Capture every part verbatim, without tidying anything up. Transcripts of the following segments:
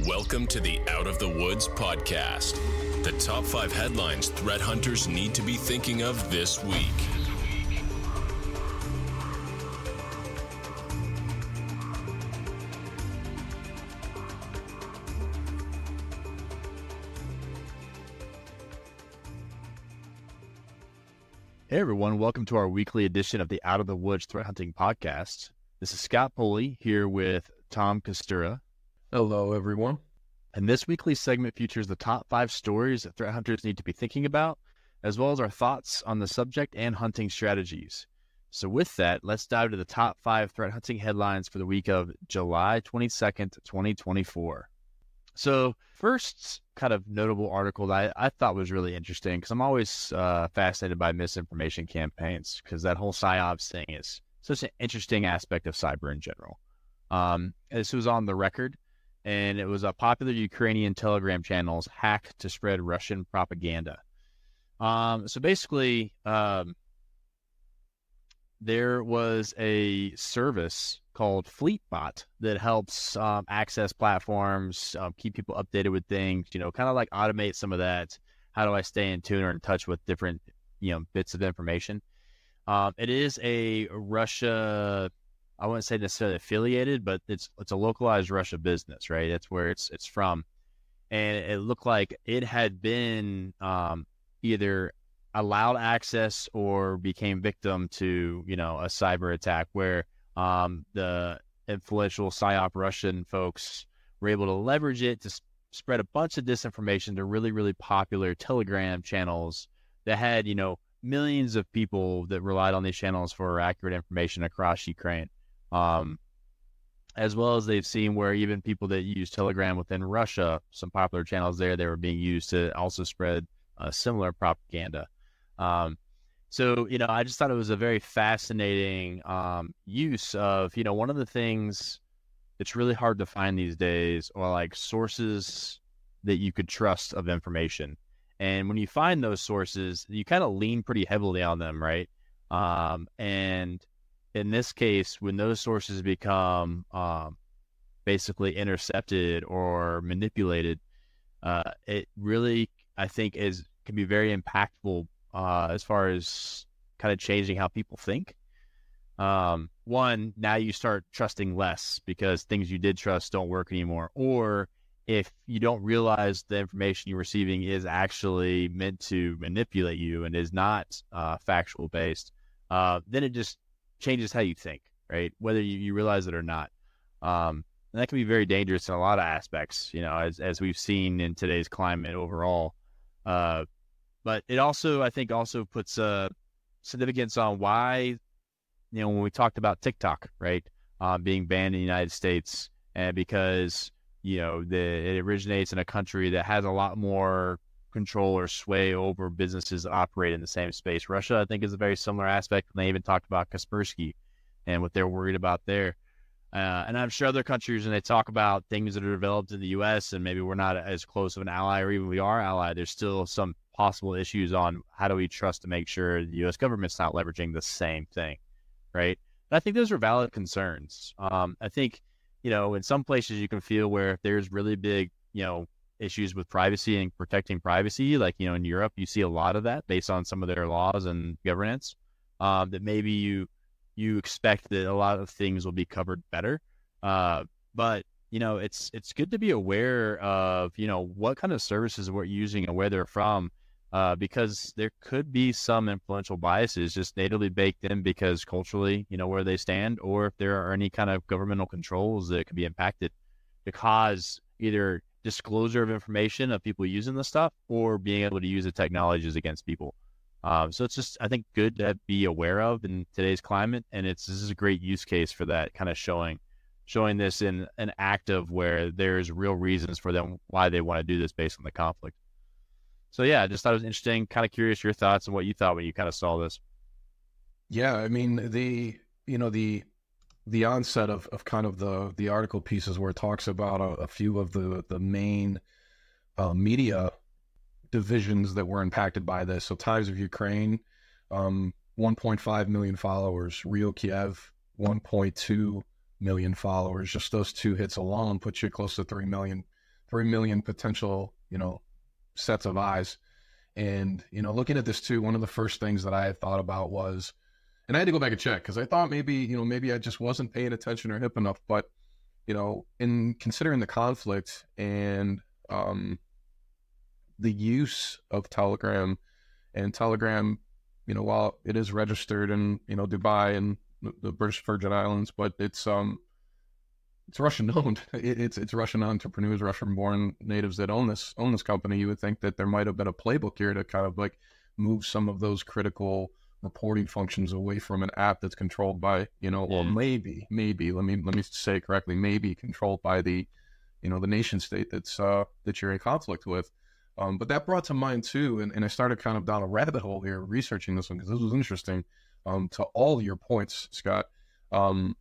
Welcome to the Out of the Woods podcast. The top five headlines threat hunters need to be thinking of this week. Hey everyone, welcome to our weekly edition of the Out of the Woods Threat Hunting Podcast. This is Scott Pulley here with Tom Kostura. Hello everyone. And this weekly segment features the top five stories that threat hunters need to be thinking about, as well as our thoughts on the subject and hunting strategies. So with that, let's dive to the top five threat hunting headlines for the week of July twenty-second, twenty twenty-four. So first kind of notable article that I, I thought was really interesting, because I'm always uh, fascinated by misinformation campaigns, because that whole PsyOps thing is such an interesting aspect of cyber in general. Um, this was on The Record, and it was a popular Ukrainian Telegram channels hacked to spread Russian propaganda. Um, so basically, um, there was a service called Fleetbot that helps um, access platforms, um, keep people updated with things, you know, kind of like automate some of that. How do I stay in tune or in touch with different, you know, bits of information? Um, it is a Russia, I wouldn't say necessarily affiliated, but it's it's a localized Russia business, right? That's where it's it's from. And it looked like it had been um, either allowed access or became victim to, you know, a cyber attack where um, the influential PSYOP Russian folks were able to leverage it to s- spread a bunch of disinformation to really, really popular Telegram channels that had, you know, millions of people that relied on these channels for accurate information across Ukraine. Um, as well as they've seen where even people that use Telegram within Russia, some popular channels there, they were being used to also spread uh, similar propaganda. Um, so, you know, I just thought it was a very fascinating um, use of, you know, one of the things that's really hard to find these days are like sources that you could trust of information. And when you find those sources, you kind of lean pretty heavily on them, right? Um, and in this case, when those sources become um, basically intercepted or manipulated, uh, it really, I think, is can be very impactful uh, as far as kind of changing how people think. Um, one, now you start trusting less because things you did trust don't work anymore. Or if you don't realize the information you're receiving is actually meant to manipulate you and is not uh, factual based, uh, then it just changes how you think, right? Whether you, you realize it or not. Um, and that can be very dangerous in a lot of aspects, you know, as, as we've seen in today's climate overall. Uh, but it also, I think, also puts a significance on why, you know, when we talked about TikTok, right, uh, being banned in the United States, and because, you know, the, it originates in a country that has a lot more control or sway over businesses that operate in the same space. Russia, I think, is a very similar aspect. And they even talked about Kaspersky and what they're worried about there. Uh, and I'm sure other countries, when they talk about things that are developed in the U S and maybe we're not as close of an ally, or even we are ally, there's still some possible issues on how do we trust to make sure the U S government's not leveraging the same thing, right? And I think those are valid concerns. Um, I think, you know, in some places you can feel where if there's really big, you know, issues with privacy and protecting privacy, like, you know, in Europe, you see a lot of that based on some of their laws and governance, um, that maybe you you expect that a lot of things will be covered better. Uh, but, you know, it's it's good to be aware of, you know, what kind of services we're using and where they're from, uh, because there could be some influential biases just natively baked in because culturally, you know, where they stand, or if there are any kind of governmental controls that could be impacted to cause either disclosure of information of people using the stuff or being able to use the technologies against people. Um, so it's just, I think, good to be aware of in today's climate. And it's, this is a great use case for that, kind of showing, showing this in an act of where there's real reasons for them, why they want to do this based on the conflict. So yeah, I just thought it was interesting, kind of curious your thoughts and what you thought when you kind of saw this. Yeah. I mean, the, you know, the, the onset of, of kind of the, the article pieces where it talks about a, a few of the, the main uh, media divisions that were impacted by this. So Times of Ukraine, um, one point five million followers. Real Kiev, one point two million followers. Just those two hits alone put you close to three million three million potential, you know, sets of eyes. And, you know, looking at this too, one of the first things that I had thought about was, and I had to go back and check because I thought maybe, you know, maybe I just wasn't paying attention or hip enough. But, you know, in considering the conflict and um, the use of Telegram and Telegram, you know, while it is registered in, you know, Dubai and the British Virgin Islands, but it's um, it's Russian owned. It, it's it's Russian entrepreneurs, Russian born natives that own this own this company. You would think that there might have been a playbook here to kind of like move some of those critical reporting functions away from an app that's controlled by, you know, Yeah. or maybe, maybe, let me, let me say it correctly, maybe controlled by the, you know, the nation state that's, uh, that you're in conflict with. Um, but that brought to mind too, and, and I started kind of down a rabbit hole here researching this one because this was interesting, um, to all your points, Scott. Um,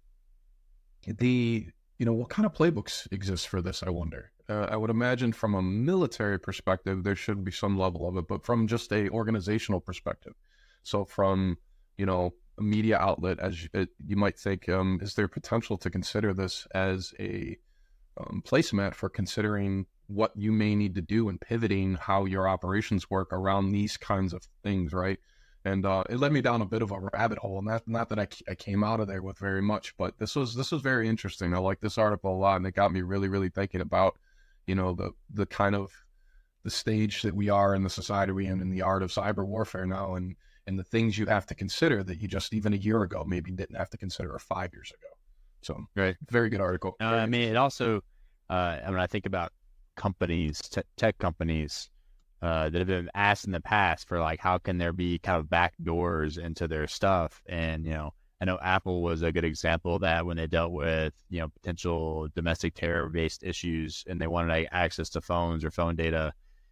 the, you know, what kind of playbooks exist for this, I wonder? Uh, I would imagine from a military perspective, there should be some level of it, but from just a organizational perspective. So from, you know, a media outlet, as you, it, you might think, um, is there potential to consider this as a um, placemat for considering what you may need to do and pivoting how your operations work around these kinds of things, right? And uh, it led me down a bit of a rabbit hole, and not, not that I, I came out of there with very much, but this was this was very interesting. I like this article a lot, and it got me really, really thinking about, you know, the the kind of the stage that we are in the society we in, in the art of cyber warfare now, and and the things you have to consider that you just even a year ago maybe didn't have to consider, or five years ago. So, Right. very good article. Uh, I mean, it also, uh, I mean, I think about companies, te- tech companies uh, that have been asked in the past for like, how can there be kind of back doors into their stuff? And, you know, I know Apple was a good example of that when they dealt with, you know, potential domestic terror-based issues and they wanted like, access to phones or phone data.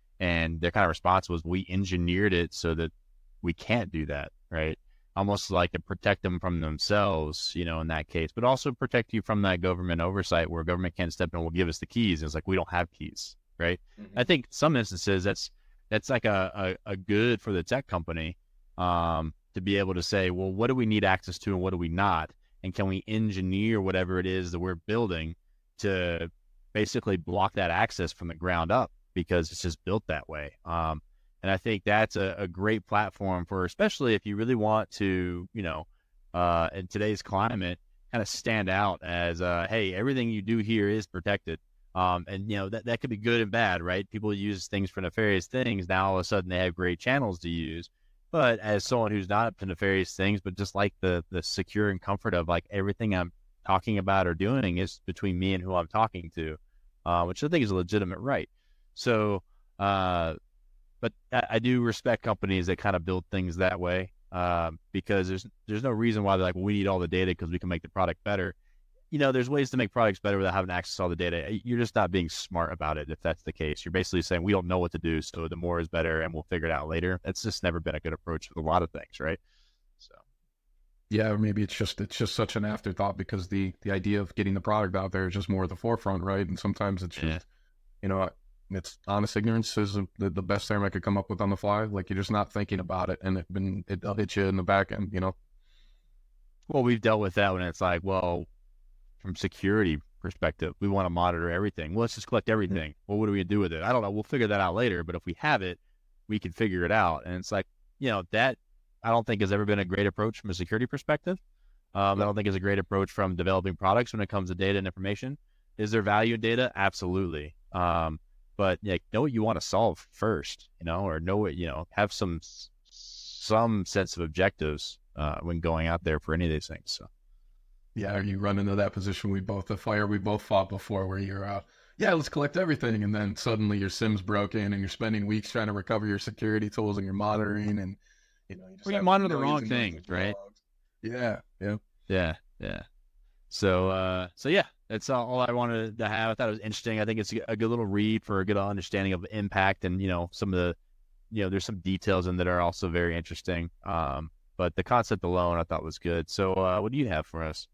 And their kind of response was, we engineered it so that we can't do that, right? Almost like to protect them from themselves, you know, in that case, but also protect you from that government oversight where government can't step in and will give us the keys. And it's like, we don't have keys, right? Mm-hmm. I think some instances that's that's like a, a, a good for the tech company um, to be able to say, well, what do we need access to and what do we not? And can we engineer whatever it is that we're building to basically block that access from the ground up because it's just built that way. Um, And I think that's a, a great platform for, especially if you really want to, you know, uh, in today's climate, kind of stand out as, uh, hey, everything you do here is protected. Um, and, you know, that, that could be good and bad, right? People use things for nefarious things. Now, all of a sudden, they have great channels to use. But as someone who's not up to nefarious things, but just like the the secure and comfort of like everything I'm talking about or doing is between me and who I'm talking to, uh, which I think is a legitimate right. So, uh, But I do respect companies that kind of build things that way um, because there's there's no reason why they're like, well, we need all the data because we can make the product better. You know, there's ways to make products better without having access to all the data. You're just not being smart about it if that's the case. You're basically saying we don't know what to do, so the more is better and we'll figure it out later. That's just never been a good approach with a lot of things, right? So, yeah, or maybe it's just it's just such an afterthought because the the idea of getting the product out there is just more at the forefront, right? And sometimes it's just, yeah. you know, it's honest ignorance is the, the best term I could come up with on the fly. Like you're just not thinking about it, and it been it'll hit you in the back end, you know. Well, we've dealt with that when it's like, well, from security perspective, we want to monitor everything. Well, let's just collect everything. Well, what are we gonna do with it? I don't know. We'll figure that out later. But if we have it, we can figure it out. And it's like, you know, that I don't think has ever been a great approach from a security perspective. Um, I don't think it's a great approach from developing products when it comes to data and information. Is there value in data? Absolutely. Um, But like, know what you want to solve first, you know, or know what, you know, have some some sense of objectives uh, when going out there for any of these things. So, yeah, you run into that position we both the fire we both fought before, where you're, uh, yeah, let's collect everything, and then suddenly your SIM's broken, and you're spending weeks trying to recover your security tools and your monitoring, and you know, you just we have monitor the millions wrong and millions things, of right? logs. Yeah, yeah, Yeah, yeah. So, uh, so yeah, that's all I wanted to have. I thought it was interesting. I think it's a good little read for a good understanding of impact, and you know, some of the, you know, there's some details in that are also very interesting. Um, but the concept alone, I thought was good. So, uh, what do you have for us?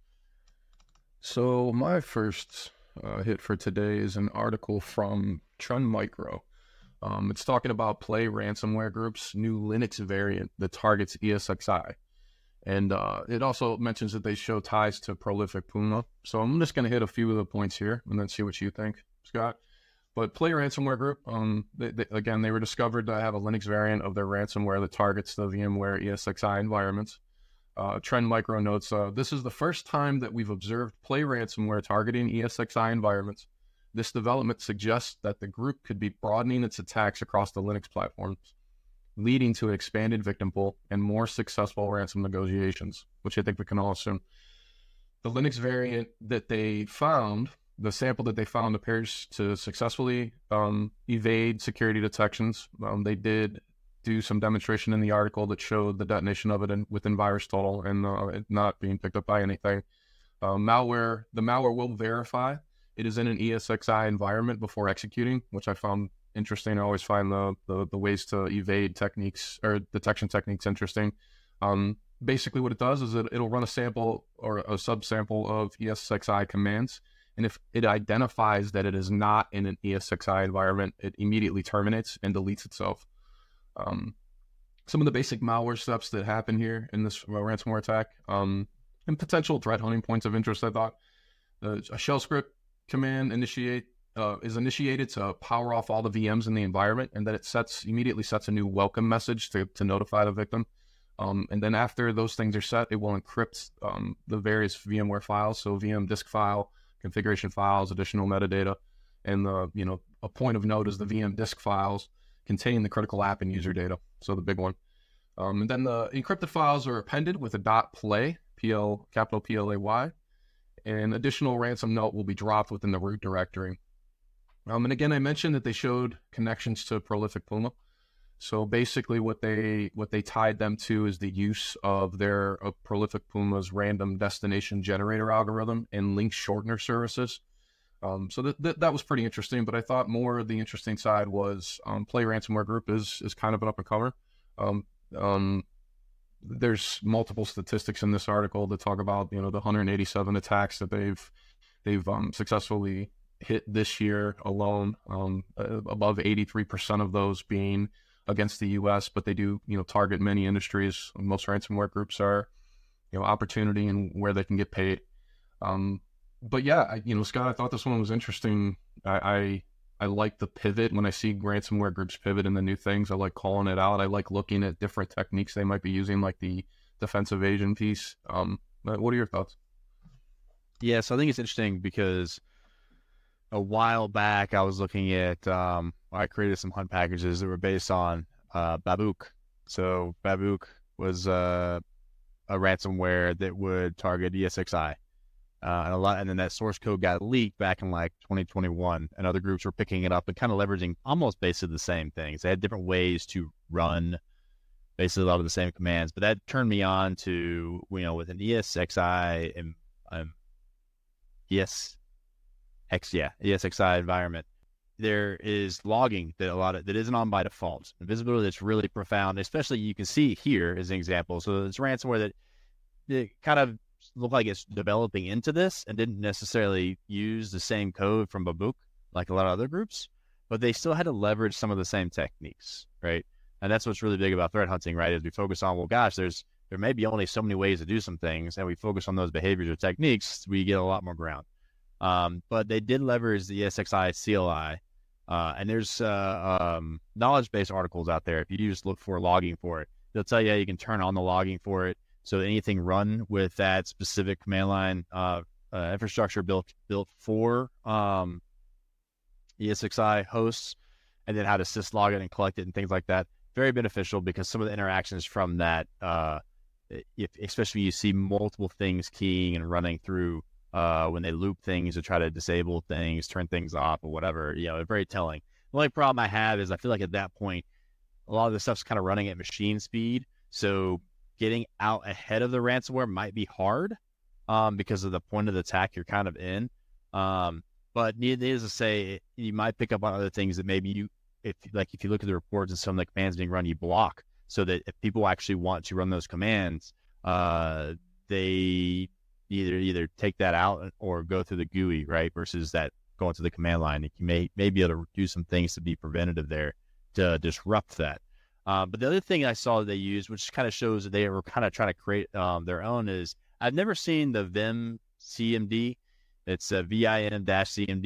So my first uh, hit for today is an article from Trend Micro. Um, it's talking about Play Ransomware Group's new Linux variant that targets E S X i. And uh, it also mentions that they show ties to Prolific Puma. So I'm just going to hit a few of the points here and then see what you think, Scott. But Play Ransomware Group, um, they, they, again, they were discovered to have a Linux variant of their ransomware that targets the VMware E S X i environments. Uh, Trend Micro notes, uh, this is the first time that we've observed Play ransomware targeting E S X i environments. This development suggests that the group could be broadening its attacks across the Linux platforms, leading to an expanded victim pool and more successful ransom negotiations, which I think we can all assume. The Linux variant that they found, the sample that they found appears to successfully um, evade security detections. Um, they did do some demonstration in the article that showed the detonation of it in, within VirusTotal and uh, it not being picked up by anything. Uh, malware, the malware will verify it is in an E S X i environment before executing, which I found interesting. I always find the, the, the ways to evade techniques or detection techniques interesting. Um, basically what it does is it, it'll run a sample or a subsample of E S X i commands. And if it identifies that it is not in an E S X i environment, it immediately terminates and deletes itself. Um, some of the basic malware steps that happen here in this ransomware attack, um, and potential threat hunting points of interest, I thought. Uh, a shell script command initiate uh, is initiated to power off all the V Ms in the environment, and then it sets immediately sets a new welcome message to, to notify the victim. Um, and then after those things are set, it will encrypt um, the various VMware files, so V M disk file, configuration files, additional metadata, and the you know a point of note is the V M disk files contain the critical app and user data, so the big one. Um, and then the encrypted files are appended with a dot play, P L capital P L A Y, and additional ransom note will be dropped within the root directory. Um, and again, I mentioned that they showed connections to Prolific Puma. So basically, what they what they tied them to is the use of their of Prolific Puma's random destination generator algorithm and link shortener services. Um, so that, that that was pretty interesting. But I thought more of the interesting side was um, Play Ransomware Group is is kind of an up and comer. Um, um, there's multiple statistics in this article that talk about you know the one hundred eighty-seven attacks that they've they've um, successfully hit this year alone. Um, uh, above eighty-three percent of those being against the U S, but they do, you know, target many industries. Most ransomware groups are, you know, opportunity and where they can get paid. Um, but yeah, I, you know, Scott, I thought this one was interesting. I, I, I like the pivot when I see ransomware groups pivot in the new things. I like calling it out. I like looking at different techniques they might be using, like the defense evasion piece. Um, what are your thoughts? Yeah, so I think it's interesting because a while back, I was looking at, um, I created some hunt packages that were based on uh, Babook. So Babook was uh, a ransomware that would target E S X i. Uh, and a lot, and then that source code got leaked back in like twenty twenty-one, and other groups were picking it up and kind of leveraging almost basically the same things. They had different ways to run basically a lot of the same commands, but that turned me on to, you know, with an E S X i and um, yes. X, yeah, E S X i environment. There is logging that a lot of that isn't on by default. And visibility that's really profound, especially you can see here as an example. So it's ransomware that it kind of looked like it's developing into this and didn't necessarily use the same code from Babook like a lot of other groups, but they still had to leverage some of the same techniques, right? And that's what's really big about threat hunting, right? Is we focus on, well, gosh, there's there may be only so many ways to do some things, and we focus on those behaviors or techniques, we get a lot more ground. Um, but they did leverage the E S X i C L I, uh, and there's uh, um, knowledge-based articles out there. If you just look for logging for it, they'll tell you how you can turn on the logging for it. So anything run with that specific command line uh, uh, infrastructure built built for um, E S X i hosts, and then how to syslog it and collect it and things like that. Very beneficial because some of the interactions from that, uh, if especially you see multiple things keying and running through. Uh, when they loop things to try to disable things, turn things off or whatever, you know, very telling. The only problem I have is I feel like at that point, a lot of the stuff's kind of running at machine speed. So getting out ahead of the ransomware might be hard um, because of the point of the attack you're kind of in. Um, but needless to say, you might pick up on other things that maybe you, if like if you look at the reports and some of the commands being run, you block so that if people actually want to run those commands, uh, they either either take that out or go through the G U I, right? Versus that going to the command line. You may, may be able to do some things to be preventative there to disrupt that. Uh, but the other thing I saw they used, which kind of shows that they were kind of trying to create um, their own, is I've never seen the Vim C M D. It's a V I M C M D.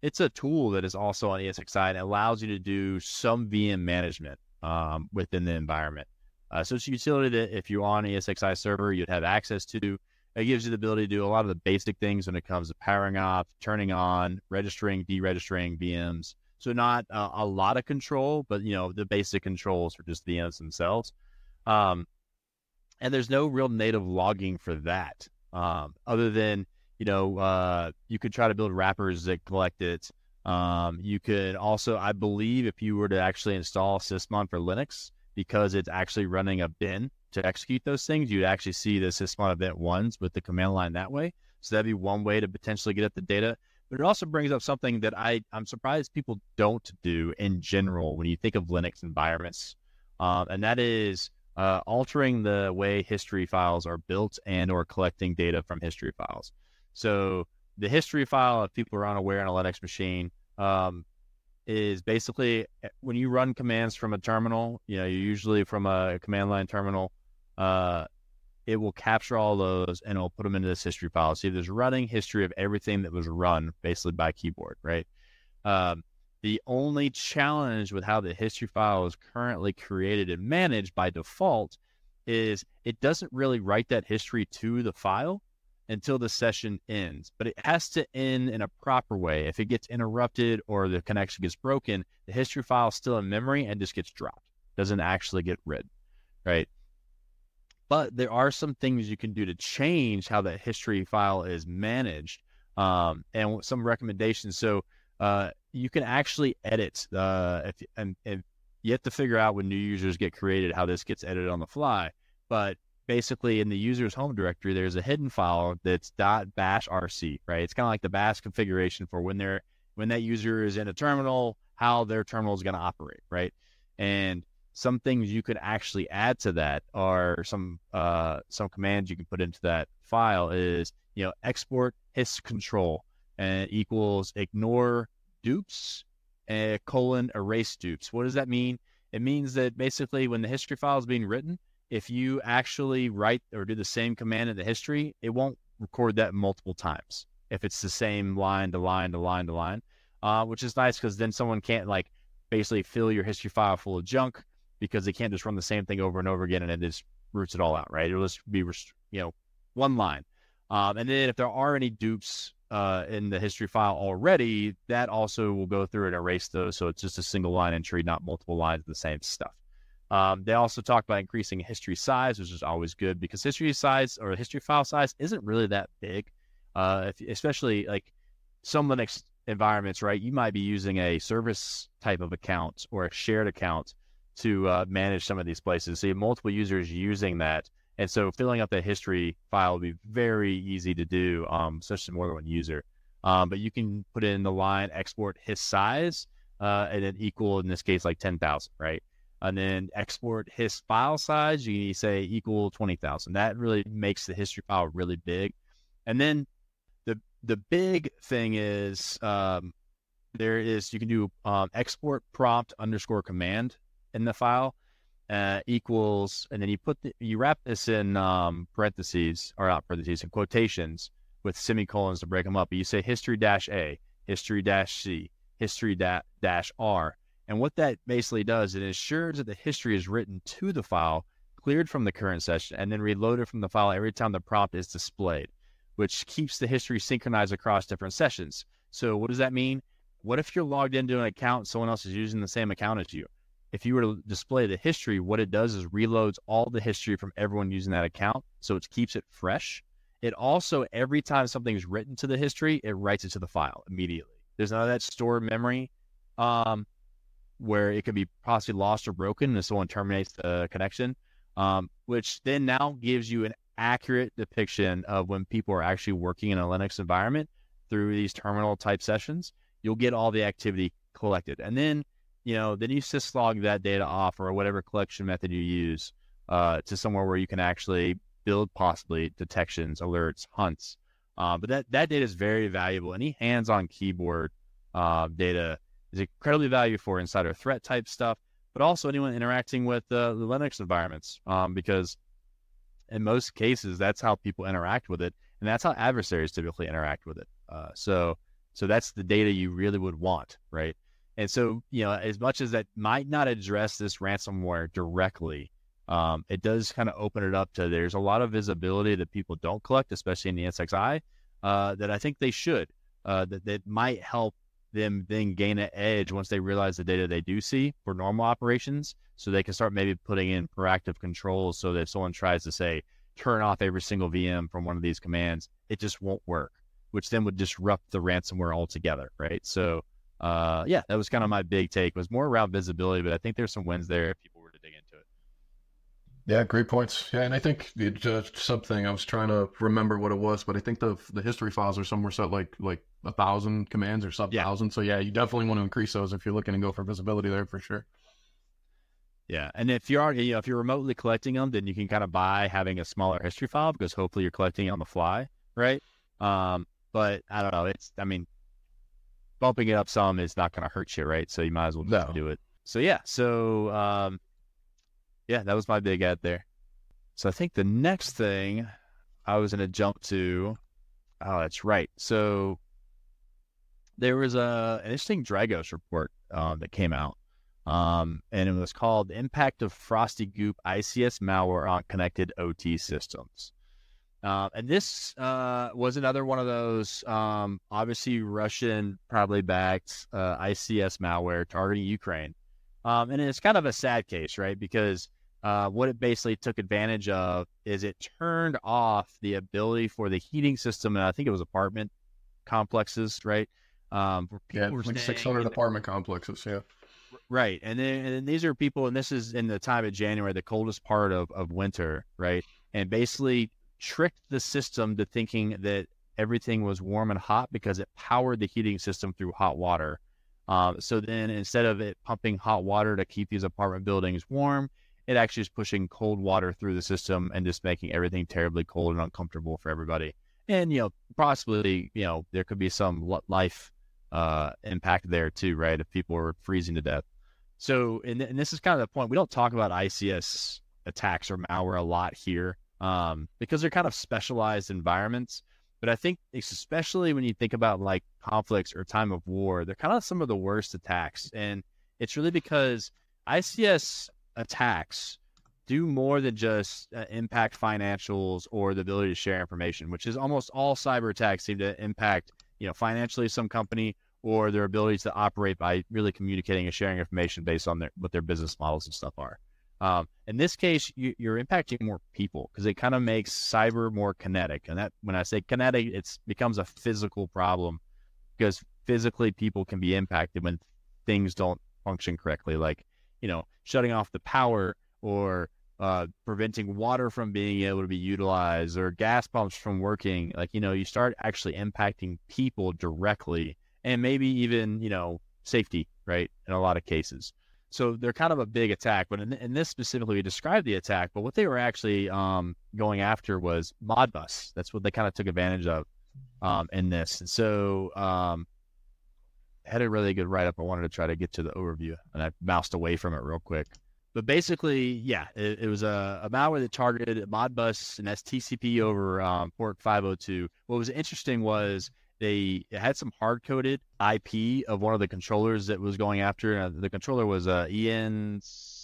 it's a tool that is also on E S X i and allows you to do some V M management um, within the environment. Uh, so it's a utility that if you're on E S X i server, you'd have access to. It gives you the ability to do a lot of the basic things when it comes to powering off, turning on, registering, deregistering V Ms. So not uh, a lot of control, but you know the basic controls for just V Ms themselves. Um, and there's no real native logging for that, um, other than you know uh, you could try to build wrappers that collect it. Um, you could also, I believe, if you were to actually install Sysmon for Linux, because it's actually running a bin to execute those things, you'd actually see the Sysmon event ones with the command line that way. So that'd be one way to potentially get at the data. But it also brings up something that I, I'm surprised people don't do in general when you think of Linux environments. Um, and that is uh, altering the way history files are built and or collecting data from history files. So the history file, if people are unaware on a Linux machine, um, is basically when you run commands from a terminal, you know, you're usually from a command line terminal, uh, it will capture all those and it'll put them into this history file. See, there's running history of everything that was run basically by keyboard, right? Um, the only challenge with how the history file is currently created and managed by default is it doesn't really write that history to the file until the session ends, but it has to end in a proper way. If it gets interrupted or the connection gets broken, the history file is still in memory and just gets dropped. Doesn't actually get read, right? But there are some things you can do to change how that history file is managed, um, and some recommendations. So uh, you can actually edit, uh, if, and, and you have to figure out when new users get created how this gets edited on the fly, but basically in the user's home directory, there's a hidden file that's .bash rc, right? It's kind of like the bash configuration for when they're when that user is in a terminal, how their terminal is going to operate, right? And some things you could actually add to that are some uh, some commands you can put into that file is, you know, export his control and equals ignore dupes and colon erase dupes. What does that mean? It means that basically when the history file is being written, if you actually write or do the same command in the history, it won't record that multiple times. If it's the same line to line to line to line, uh, which is nice because then someone can't like basically fill your history file full of junk because they can't just run the same thing over and over again and it just roots it all out, right? It'll just be, you know, one line. Um, and then if there are any dupes uh, in the history file already, that also will go through and erase those. So it's just a single line entry, not multiple lines of the same stuff. Um, they also talk about increasing history size, which is always good because history size or history file size isn't really that big, uh, if, especially like some Linux environments, right? You might be using a service type of account or a shared account to uh, manage some of these places. So you have multiple users using that. And so filling up that history file would be very easy to do, um, especially more than one user. Um, but you can put in the line export his size uh, and then equal, in this case, like ten thousand, right? And then export his file size, you say equal twenty thousand. That really makes the history file really big. And then the the big thing is um, there is, you can do um, export prompt underscore command in the file uh, equals, and then you put the, you wrap this in um, parentheses, or not parentheses, in quotations with semicolons to break them up. But you say history dash A, history dash C, history da- dash R. And what that basically does, it ensures that the history is written to the file, cleared from the current session, and then reloaded from the file every time the prompt is displayed, which keeps the history synchronized across different sessions. So what does that mean? What if you're logged into an account, someone else is using the same account as you? If you were to display the history, what it does is reloads all the history from everyone using that account, so it keeps it fresh. It also, every time something's written to the history, it writes it to the file immediately. There's none of that stored memory um, where it could be possibly lost or broken if someone terminates the connection, um, which then now gives you an accurate depiction of when people are actually working in a Linux environment through these terminal type sessions. You'll get all the activity collected. And then, you know, then you syslog that data off or whatever collection method you use uh, to somewhere where you can actually build possibly detections, alerts, hunts. Uh, but that, that data is very valuable. Any hands-on keyboard uh, data is incredibly valuable for insider threat type stuff, but also anyone interacting with uh, the Linux environments, um, because in most cases, that's how people interact with it. And that's how adversaries typically interact with it. Uh, so So that's the data you really would want, right? And so, you know, as much as that might not address this ransomware directly, um, it does kind of open it up to there's a lot of visibility that people don't collect, especially in the S X I, uh, that I think they should, uh, that, that might help them then gain an edge once they realize the data they do see for normal operations, so they can start maybe putting in proactive controls so that if someone tries to say, turn off every single V M from one of these commands, it just won't work, which then would disrupt the ransomware altogether, right? So, uh, yeah, that was kind of my big take. It was more around visibility, but I think there's some wins there if people were to dig into it. Yeah, great points. Yeah, and I think it just something I was trying to remember what it was, but I think the the history files are somewhere set like like a thousand commands or sub thousand. Yeah. So yeah, you definitely want to increase those if you're looking to go for visibility there for sure. Yeah, and if you're already, you know, if you're remotely collecting them, then you can kind of buy having a smaller history file because hopefully you're collecting on the fly, right? Um, but I don't know. It's, I mean, bumping it up some is not going to hurt you, right? So you might as well just no. do it. So yeah, so um, yeah, that was my big ad there. So I think the next thing I was going to jump to, oh, that's right. So there was a an interesting Dragos report um, that came out. Um, and it was called The Impact of Frosty Goop I C S Malware on Connected O T Systems. Uh, and this uh, was another one of those, um, obviously Russian, probably backed uh, I C S malware targeting Ukraine. Um, and it's kind of a sad case, right? Because uh, what it basically took advantage of is it turned off the ability for the heating system, and I think it was apartment complexes, right? Um, yeah, like six hundred apartment complexes, yeah. Right. And then, and then these are people, and this is in the time of January, the coldest part of, of winter, right? And basically tricked the system to thinking that everything was warm and hot because it powered the heating system through hot water. Um, so then instead of it pumping hot water to keep these apartment buildings warm, it actually is pushing cold water through the system and just making everything terribly cold and uncomfortable for everybody. And, you know, possibly, you know, there could be some life uh, impact there too, right? If people are freezing to death. So, and, and this is kind of the point. We don't talk about I C S attacks or malware a lot here um, because they're kind of specialized environments. But I think especially when you think about like conflicts or time of war, they're kind of some of the worst attacks. And it's really because I C S attacks do more than just uh, impact financials or the ability to share information, which is almost all cyber attacks seem to impact, you know, financially some company or their abilities to operate by really communicating and sharing information based on their, what their business models and stuff are. Um, in this case, you, you're impacting more people because it kind of makes cyber more kinetic. And that, when I say kinetic, it becomes a physical problem because physically people can be impacted when things don't function correctly, like, you know, shutting off the power or uh, preventing water from being able to be utilized or gas pumps from working. Like, you know, you start actually impacting people directly and maybe even, you know, safety, right, in a lot of cases. So they're kind of a big attack, but in, in this specifically, we described the attack, but what they were actually um, going after was Modbus. That's what they kind of took advantage of um, in this. And so um, I had a really good write-up. I wanted to try to get to the overview, and I moused away from it real quick. But basically, yeah, it, it was a, a malware that targeted Modbus, and that's T C P over um, port five oh two. What was interesting was they had some hard-coded I P of one of the controllers that was going after. Uh, the controller was uh, E N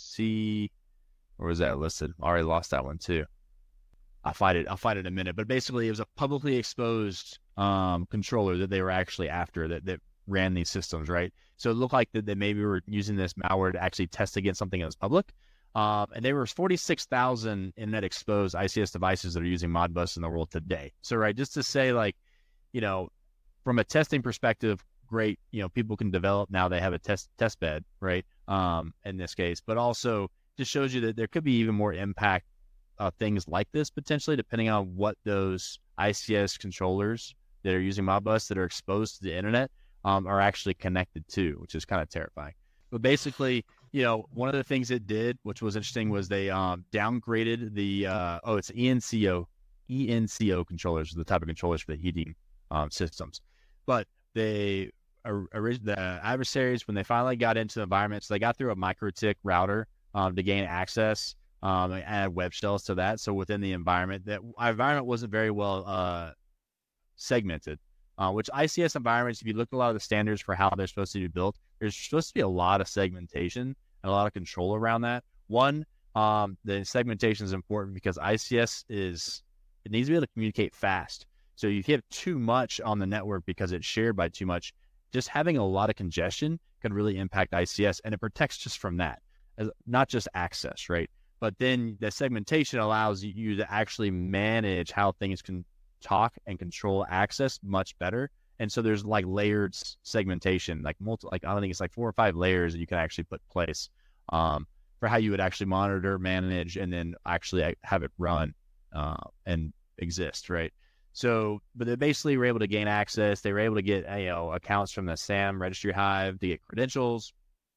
C, or was that listed? I already lost that one too. I'll find it. I'll find it in a minute. But basically, it was a publicly exposed um, controller that they were actually after that that ran these systems, right? So it looked like that they maybe were using this malware to actually test against something that was public. Um, and there were forty-six thousand internet exposed I C S devices that are using Modbus in the world today. So, right, just to say, like, you know, from a testing perspective, great, you know, people can develop now, they have a test test bed, right? Um, in this case, but also just shows you that there could be even more impact of things like this potentially, depending on what those I C S controllers that are using Modbus that are exposed to the internet um, are actually connected to, which is kind of terrifying. But basically, you know, one of the things it did, which was interesting, was they um, downgraded the, uh, oh, it's E N C O, E N C O controllers, the type of controllers for the heating um, systems. But they, uh, the adversaries, when they finally got into the environment, so they got through a MikroTik router um, to gain access um, and add web shells to that. So within the environment, that our environment wasn't very well uh, segmented. uh, which I C S environments, if you look at a lot of the standards for how they're supposed to be built, there's supposed to be a lot of segmentation and a lot of control around that. One, um, the segmentation is important because I C S is, it needs to be able to communicate fast. So if you have too much on the network because it's shared by too much, just having a lot of congestion could really impact I C S, and it protects just from that, as not just access, right? But then the segmentation allows you to actually manage how things can talk and control access much better. And so there's like layered segmentation, like multi, like I don't think it's like four or five layers that you can actually put in place um, for how you would actually monitor, manage, and then actually have it run uh, and exist, right? So, but they basically were able to gain access. They were able to get, you know, accounts from the SAM registry hive to get credentials.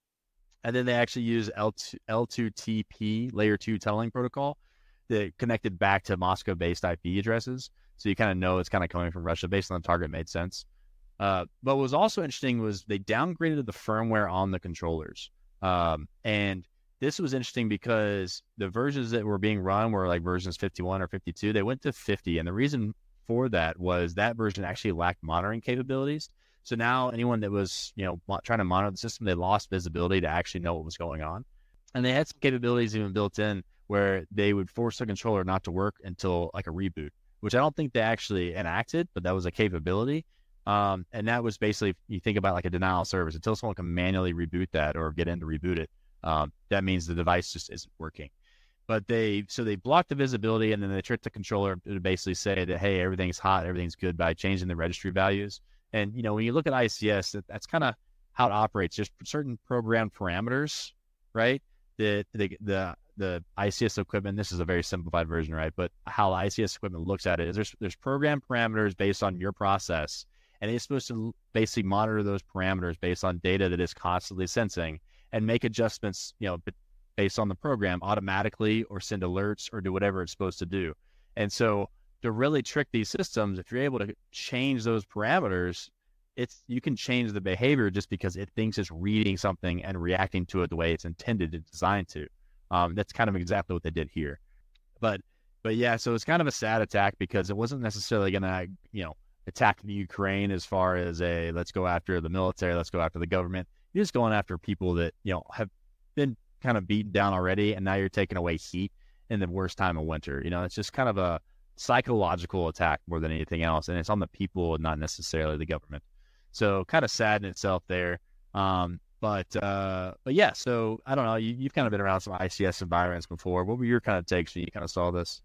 And then they actually use L two T P, layer two tunneling protocol, that connected back to Moscow-based I P addresses. So you kind of know it's kind of coming from Russia based on the target made sense. Uh, but what was also interesting was they downgraded the firmware on the controllers. Um, and this was interesting because the versions that were being run were like versions fifty-one or fifty-two. They went to fifty. And the reason for that was that version actually lacked monitoring capabilities. So now anyone that was, you know, trying to monitor the system, they lost visibility to actually know what was going on. And they had some capabilities even built in where they would force the controller not to work until like a reboot, which I don't think they actually enacted, but that was a capability. Um, and that was basically, you think about like a denial of service, until someone can manually reboot that or get in to reboot it, um, that means the device just isn't working. But they, so they blocked the visibility, and then they tricked the controller to basically say that, hey, everything's hot, everything's good, by changing the registry values. And, you know, when you look at I C S, that, that's kind of how it operates. There's certain program parameters, right? The, the, the, the I C S equipment, this is a very simplified version, right? But how I C S equipment looks at it is there's, there's program parameters based on your process, and it's supposed to basically monitor those parameters based on data that is constantly sensing and make adjustments, you know, based on the program automatically, or send alerts or do whatever it's supposed to do. And so to really trick these systems, if you're able to change those parameters, it's, you can change the behavior just because it thinks it's reading something and reacting to it the way it's intended and designed to. Um, that's kind of exactly what they did here. But, but yeah, so it's kind of a sad attack because it wasn't necessarily going to, you know, attack the Ukraine as far as a, let's go after the military, let's go after the government. You're just going after people that, you know, have been kind of beaten down already, and now you're taking away heat in the worst time of winter. You know, it's just kind of a psychological attack more than anything else, and it's on the people and not necessarily the government. So kind of sad in itself there. Um, but uh, but yeah, so I don't know. You, you've kind of been around some I C S environments before. What were your kind of takes when you kind of saw this?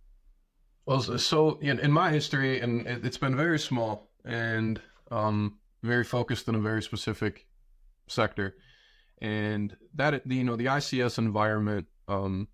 Well, so in, in my history, and it's been very small and um, very focused in a very specific sector. And that, you know, the I C S environment, um,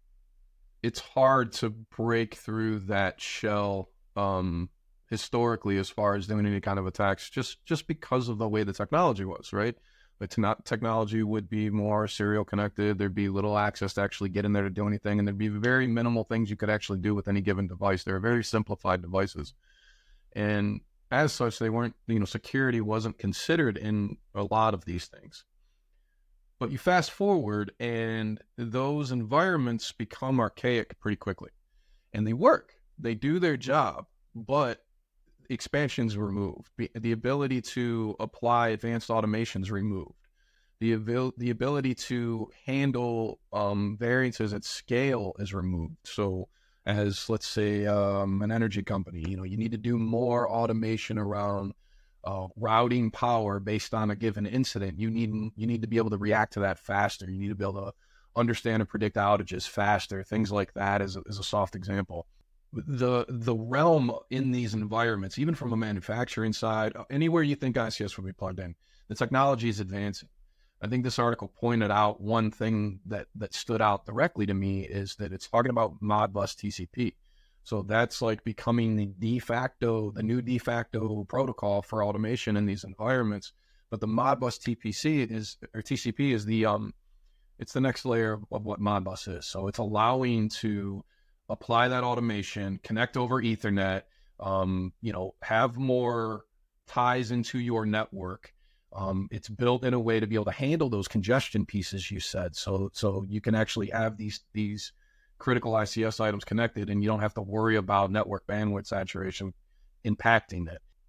it's hard to break through that shell um, historically as far as doing any kind of attacks, just just because of the way the technology was, right? But not, technology would be more serial connected. There'd be little access to actually get in there to do anything, and there'd be very minimal things you could actually do with any given device. They're very simplified devices, and as such, they weren't, you know, security wasn't considered in a lot of these things. But you fast forward, and those environments become archaic pretty quickly, and they work. They do their job, but expansions removed. The ability to apply advanced automations removed. The abil- the ability to handle um, variances at scale is removed. So, as let's say um, an energy company, you know, you need to do more automation around Uh, routing power based on a given incident. You need you need to be able to react to that faster. You need to be able to understand and predict outages faster. Things like that is a, is a soft example. The the realm in these environments, even from a manufacturing side, anywhere you think I C S would be plugged in, the technology is advancing. I think this article pointed out one thing that that stood out directly to me is that it's talking about Modbus T C P. So that's like becoming the de facto, the new de facto protocol for automation in these environments. But the Modbus T P C is, or T C P is the, um, it's the next layer of what Modbus is. So it's allowing to apply that automation, connect over Ethernet, um, you know, have more ties into your network. Um, it's built in a way to be able to handle those congestion pieces you said. So, so you can actually have these, these, critical I C S items connected, and you don't have to worry about network bandwidth saturation impacting it.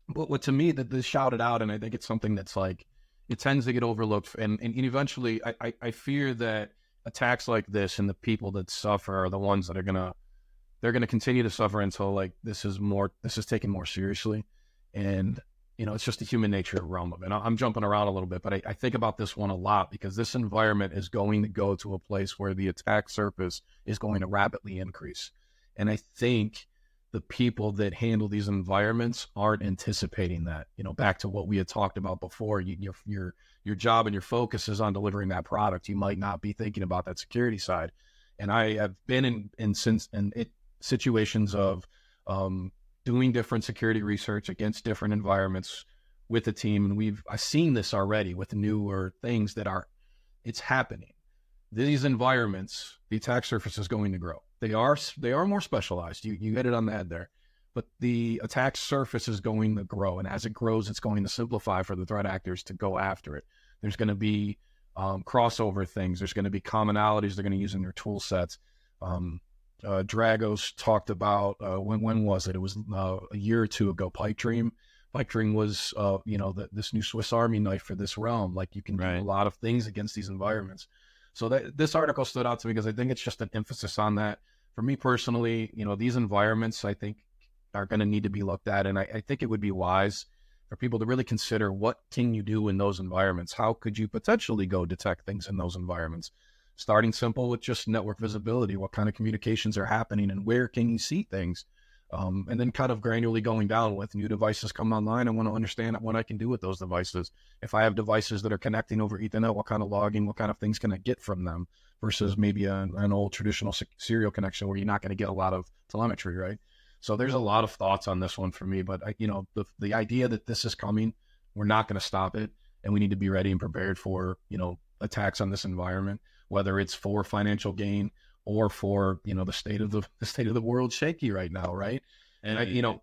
But what to me that this shouted out, and I think it's something that's like, it tends to get overlooked. And, and, and eventually I, I, I fear that attacks like this and the people that suffer are the ones that are going to, they're going to continue to suffer until like this is more, this is taken more seriously. And, you know, it's just the human nature realm of it. I'm jumping around a little bit, but I, I think about this one a lot because this environment is going to go to a place where the attack surface is going to rapidly increase. And I think the people that handle these environments aren't anticipating that. You know, back to what we had talked about before, you, your your your job and your focus is on delivering that product. You might not be thinking about that security side. And I have been in in since in it, situations of um, doing different security research against different environments with the team, and we've I've seen this already with newer things that are it's happening. These environments, the attack surface is going to grow. They are they are more specialized. You you hit it on the head there. But the attack surface is going to grow, and as it grows, it's going to simplify for the threat actors to go after it. There's going to be um, crossover things. There's going to be commonalities they're going to use in their tool sets. Um, uh, Dragos talked about uh, when when was it? It was uh, a year or two ago. Pipe Dream. Pipe Dream was uh, you know the, this new Swiss Army knife for this realm. Like you can Right. do a lot of things against these environments. So that this article stood out to me because I think it's just an emphasis on that. For me personally, you know, these environments I think are going to need to be looked at, and I, I think it would be wise for people to really consider what can you do in those environments. How could you potentially go detect things in those environments? Starting simple with just network visibility, what kind of communications are happening, and where can you see things? Um, and then kind of granularly going down with new devices come online. I want to understand what I can do with those devices. If I have devices that are connecting over Ethernet, what kind of logging, what kind of things can I get from them versus maybe a, an old traditional serial connection where you're not going to get a lot of telemetry, right? So there's a lot of thoughts on this one for me, but I, you know, the the idea that this is coming, we're not going to stop it, and we need to be ready and prepared for, you know, attacks on this environment, whether it's for financial gain or for, you know, the state of the, the state of the world shaky right now, right? And, I, you know,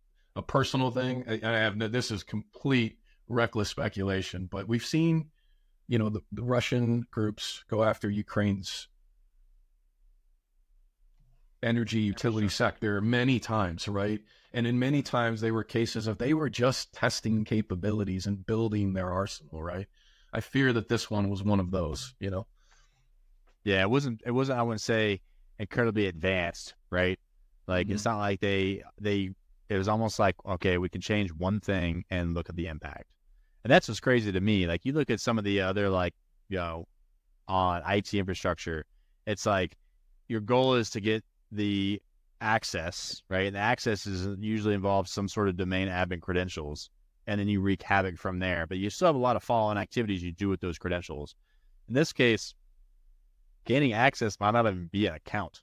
a personal thing, I, I have no, this is complete reckless speculation, but we've seen, you know, the, the Russian groups go after Ukraine's energy utility sector many times, right? And in many times they were cases of they were just testing capabilities and building their arsenal, right? I fear that this one was one of those, you know? Yeah, it wasn't. It wasn't. I wouldn't say incredibly advanced, right? Like Mm-hmm. it's not like they they. It was almost like, okay, we can change one thing and look at the impact, and that's what's crazy to me. Like you look at some of the other, like, you know, on I T infrastructure, it's like your goal is to get the access, right? And the access is usually involves some sort of domain admin credentials, and then you wreak havoc from there. But you still have a lot of follow-on activities you do with those credentials. In this case, gaining access might not even be an account.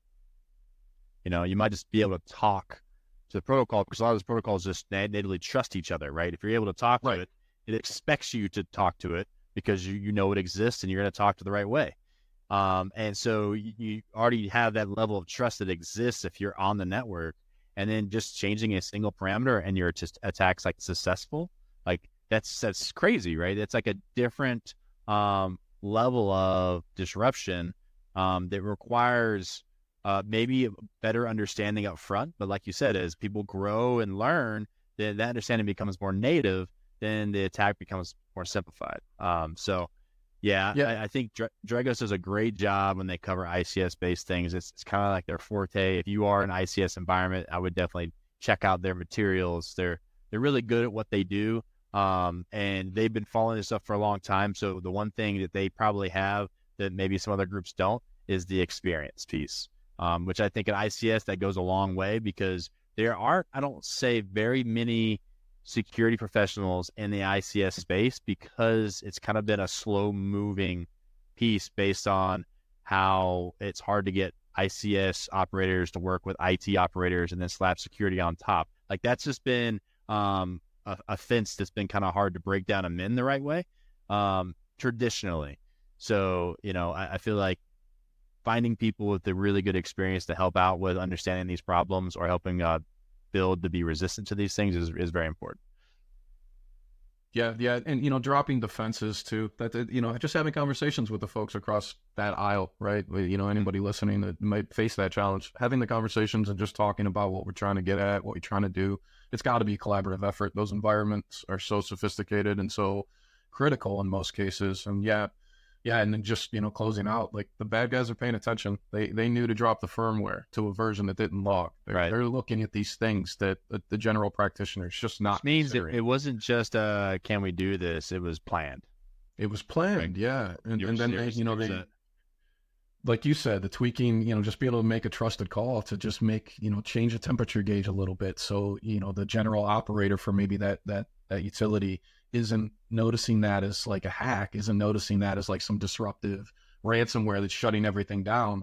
You know, you might just be able to talk to the protocol because a lot of those protocols just natively trust each other, right? If you're able to talk Right. to it, it expects you to talk to it because you, you know it exists and you're going to talk to the right way. Um, and so you, you already have that level of trust that exists if you're on the network, and then just changing a single parameter and your just attacks like successful, like that's that's crazy, right? It's like a different um, level of disruption um, that requires uh, maybe a better understanding up front. But like you said, as people grow and learn, then that understanding becomes more native. Then the attack becomes more simplified. Um, so. Yeah, Yeah. I, I think Dra- Dragos does a great job when they cover I C S-based things. It's, it's kind of like their forte. If you are an I C S environment, I would definitely check out their materials. They're they're really good at what they do, um, and they've been following this stuff for a long time. So the one thing that they probably have that maybe some other groups don't is the experience piece, um, which I think at I C S that goes a long way because there aren't, I don't say, very many security professionals in the I C S space because it's kind of been a slow moving piece based on how it's hard to get I C S operators to work with I T operators and then slap security on top. Like that's just been um, a, a fence that's been kind of hard to break down and mend the right way um, traditionally. So, you know, I, I feel like finding people with the really good experience to help out with understanding these problems or helping uh, build to be resistant to these things is, is very important. Yeah, yeah, and you know, dropping defenses too. That that, you know, just having conversations with the folks across that aisle, right? You know, anybody listening that might face that challenge, having the conversations and just talking about what we're trying to get at, what we're trying to do. It's got to be a collaborative effort. Those environments are so sophisticated and so critical in most cases. And yeah, yeah, and then just, you know, closing out, like the bad guys are paying attention. They they knew to drop the firmware to a version that didn't log. They're, Right. they're looking at these things that, that the general practitioner is just not Which means it, considering. it wasn't just uh, can we do this? It was planned. It was planned, Right. yeah. And, You're and then, they, serious, you know, you're they, set. like you said, the tweaking, you know, just be able to make a trusted call to just make, you know, change the temperature gauge a little bit. So, you know, the general operator for maybe that, that, that utility isn't noticing that as like a hack, isn't noticing that as like some disruptive ransomware that's shutting everything down.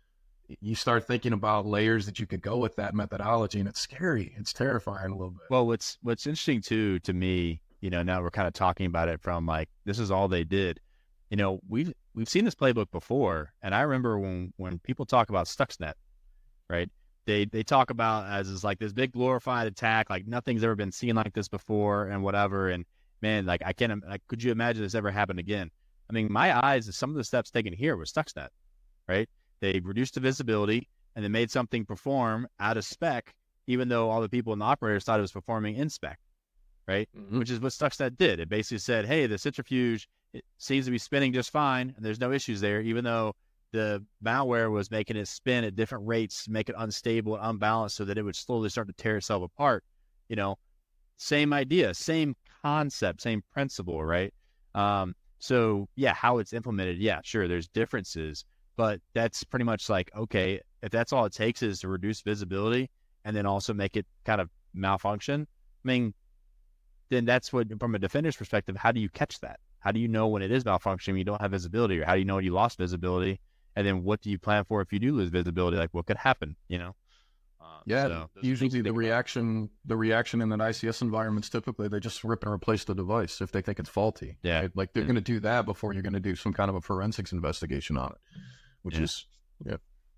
You start thinking about layers that you could go with that methodology, and it's scary. It's terrifying a little bit. Well, what's what's interesting too to me, you know, now we're kind of talking about it from like this is all they did. You know, we've we've seen this playbook before, and I remember when when people talk about Stuxnet, right? They they talk about as is like this big glorified attack, like nothing's ever been seen like this before, and whatever. And man, like I can't, like, could you imagine this ever happen again? I mean, my eyes, some of the steps taken here was Stuxnet, right? They reduced the visibility and they made something perform out of spec, even though all the people in the operators thought it was performing in spec, right? Mhm. Which is what Stuxnet did. It basically said, hey, the centrifuge, it seems to be spinning just fine, and there's no issues there, even though the malware was making it spin at different rates, make it unstable and unbalanced so that it would slowly start to tear itself apart. You know, same idea, same concept, same principle, right? Um, so yeah, how it's implemented, yeah, sure, there's differences, but that's pretty much like, okay, if that's all it takes is to reduce visibility and then also make it kind of malfunction, I mean, then that's what, from a defender's perspective, how do you catch that? How do you know when it is malfunctioning when you don't have visibility, or how do you know when you lost visibility? And then what do you plan for if you do lose visibility? Like what could happen, you know? Uh, Yeah, so those are things usually to the think about. reaction, the reaction in an I C S environment's typically they just rip and replace the device if they think it's faulty. Yeah. right? Like they're Yeah. going to do that before you're going to do some kind of a forensics investigation on it, which Yeah. is yeah.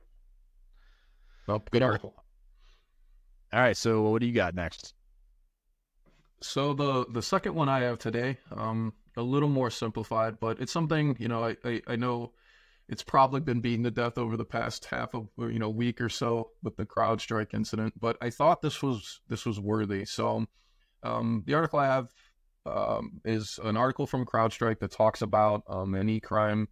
Well, good article. All right, so what do you got next? So the the second one I have today, um, a little more simplified, but it's something, you know, I, I, I know it's probably been beaten to death over the past half of, you know, week or so with the CrowdStrike incident, but I thought this was this was worthy. So um, the article I have um, is an article from CrowdStrike that talks about um, an e-crime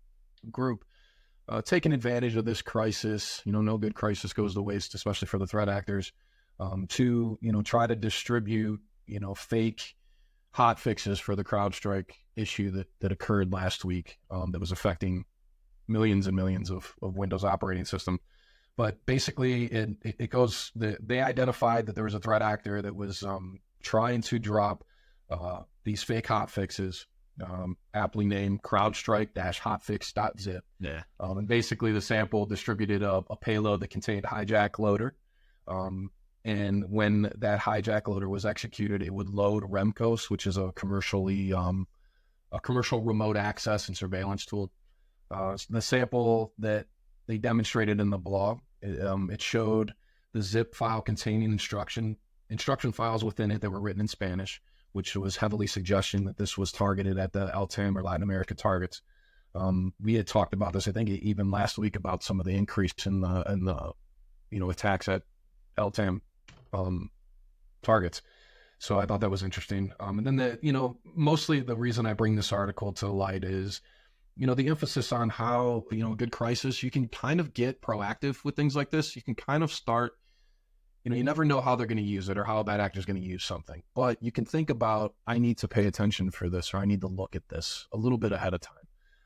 group uh, taking advantage of this crisis. You know, no good crisis goes to waste, especially for the threat actors, um, to, you know, try to distribute, you know, fake hot fixes for the CrowdStrike issue that, that occurred last week um, that was affecting millions and millions of, of Windows operating system. But basically, it, it, it goes, the, they identified that there was a threat actor that was um, trying to drop uh, these fake hot fixes, um, aptly named CrowdStrike-hotfix.zip. Yeah. Um, and basically, the sample distributed a, a payload that contained hijack loader. Um, and when that hijack loader was executed, it would load Remcos, which is a commercially um, a commercial remote access and surveillance tool. Uh, the sample that they demonstrated in the blog, it, um, it showed the zip file containing instruction instruction files within it that were written in Spanish, which was heavily suggesting that this was targeted at the L T A M or Latin America targets. Um, we had talked about this, I think, even last week about some of the increase in the in the you know attacks at L T A M um, targets. So I thought that was interesting. Um, and then the you know mostly the reason I bring this article to light is, you know, the emphasis on how, you know, good crisis, you can kind of get proactive with things like this. You can kind of start, you know, you never know how they're going to use it or how that actor is going to use something, but you can think about, I need to pay attention for this, or I need to look at this a little bit ahead of time.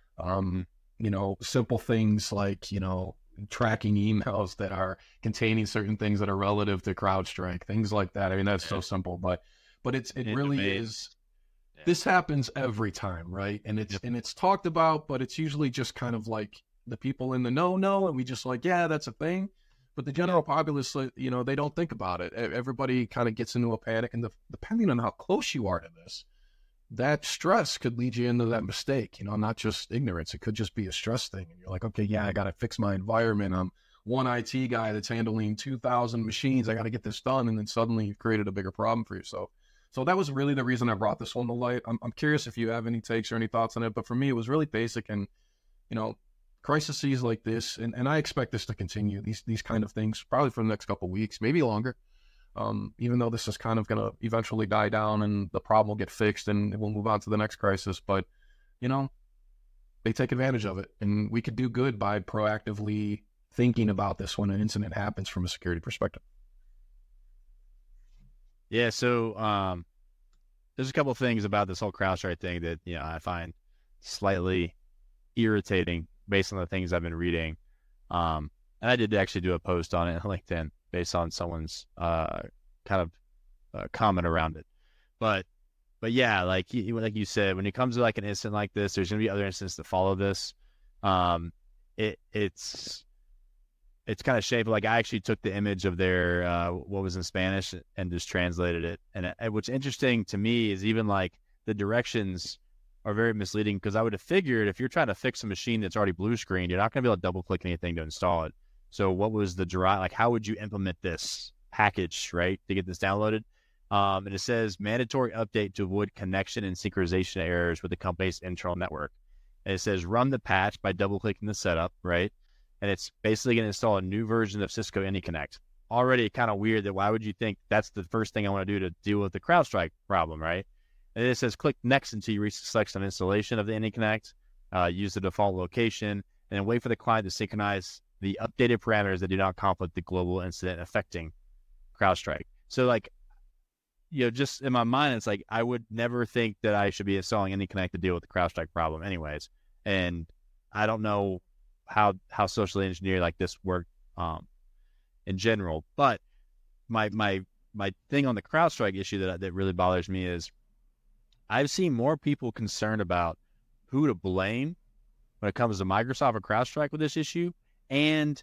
Um, you know, simple things like, you know, tracking emails that are containing certain things that are relative to CrowdStrike, things like that. I mean, that's so simple, but, but it's, it really is. This happens every time, right? And it's yep. and it's talked about, but it's usually just kind of like the people in the know know, and we just like, yeah, that's a thing. But the general populace, you know, they don't think about it. Everybody kind of gets into a panic, and the, depending on how close you are to this, that stress could lead you into that mistake. You know, not just ignorance; it could just be a stress thing. And you're like, okay, yeah, I got to fix my environment. I'm one I T guy that's handling two thousand machines. I got to get this done, and then suddenly you've created a bigger problem for yourself. So that was really the reason I brought this one to light. I'm, I'm curious if you have any takes or any thoughts on it, but for me, it was really basic. And, you know, crises like this, and, and I expect this to continue, these these kind of things, probably for the next couple of weeks, maybe longer, um, even though this is kind of going to eventually die down and the problem will get fixed and we'll move on to the next crisis. But, you know, they take advantage of it, and we could do good by proactively thinking about this when an incident happens from a security perspective. Yeah, so um, there's a couple of things about this whole CrowdStrike thing that, you know, I find slightly irritating based on the things I've been reading. Um, and I did actually do a post on it on LinkedIn based on someone's uh, kind of uh, comment around it. But but yeah, like you, like you said, when it comes to like an incident like this, there's going to be other incidents that follow this. Um, it it's it's kind of shaped. Like I actually took the image of their uh, what was in Spanish and just translated it. And, and what's interesting to me is even like the directions are very misleading, because I would have figured if you're trying to fix a machine that's already blue screened, you're not going to be able to double click anything to install it. So what was the dry, like how would you implement this package, right, to get this downloaded? Um, and it says mandatory update to avoid connection and synchronization errors with the company's internal network. And it says run the patch by double clicking the setup, right? And it's basically going to install a new version of Cisco AnyConnect. Already kind of weird that why would you think that's the first thing I want to do to deal with the CrowdStrike problem, right? And it says click next until you reach the selection of installation of the AnyConnect, uh, use the default location, and then wait for the client to synchronize the updated parameters that do not conflict the global incident affecting CrowdStrike. So like, you know, just in my mind, it's like, I would never think that I should be installing AnyConnect to deal with the CrowdStrike problem anyways. And I don't know how, how socially engineered like this work um, in general, but my, my, my thing on the CrowdStrike issue that, that really bothers me is I've seen more people concerned about who to blame when it comes to Microsoft or CrowdStrike with this issue, and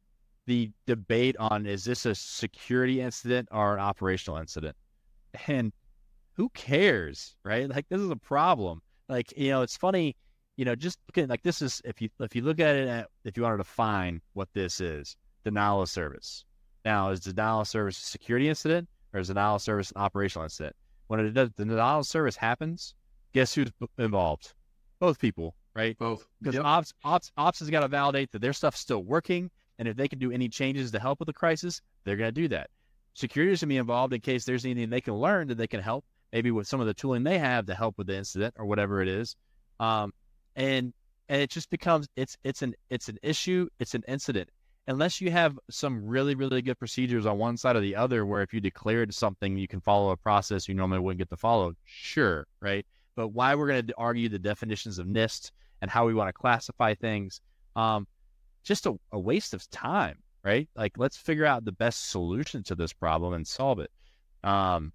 the debate on, is this a security incident or an operational incident? And who cares, right? Like, this is a problem. Like, you know, it's funny, you know, just looking, like this is, if you, if you look at it, at, if you want to define what this is, denial of service. Now, is denial of service a security incident, or is denial of service an operational incident? When it does, the denial of service happens, guess who's involved? Both people, right? Both. Because Yep. ops, ops, ops has got to validate that their stuff's still working, and if they can do any changes to help with the crisis, they're going to do that. Security is going to be involved in case there's anything they can learn that they can help, maybe with some of the tooling they have to help with the incident or whatever it is. Um, and and it just becomes it's it's an it's an issue, it's an incident. Unless you have some really, really good procedures on one side or the other, where if you declared something, you can follow a process you normally wouldn't get to follow, sure, right? But why we're going to argue the definitions of NIST and how we want to classify things, um, just a, a waste of time, right? Like, let's figure out the best solution to this problem and solve it. Um,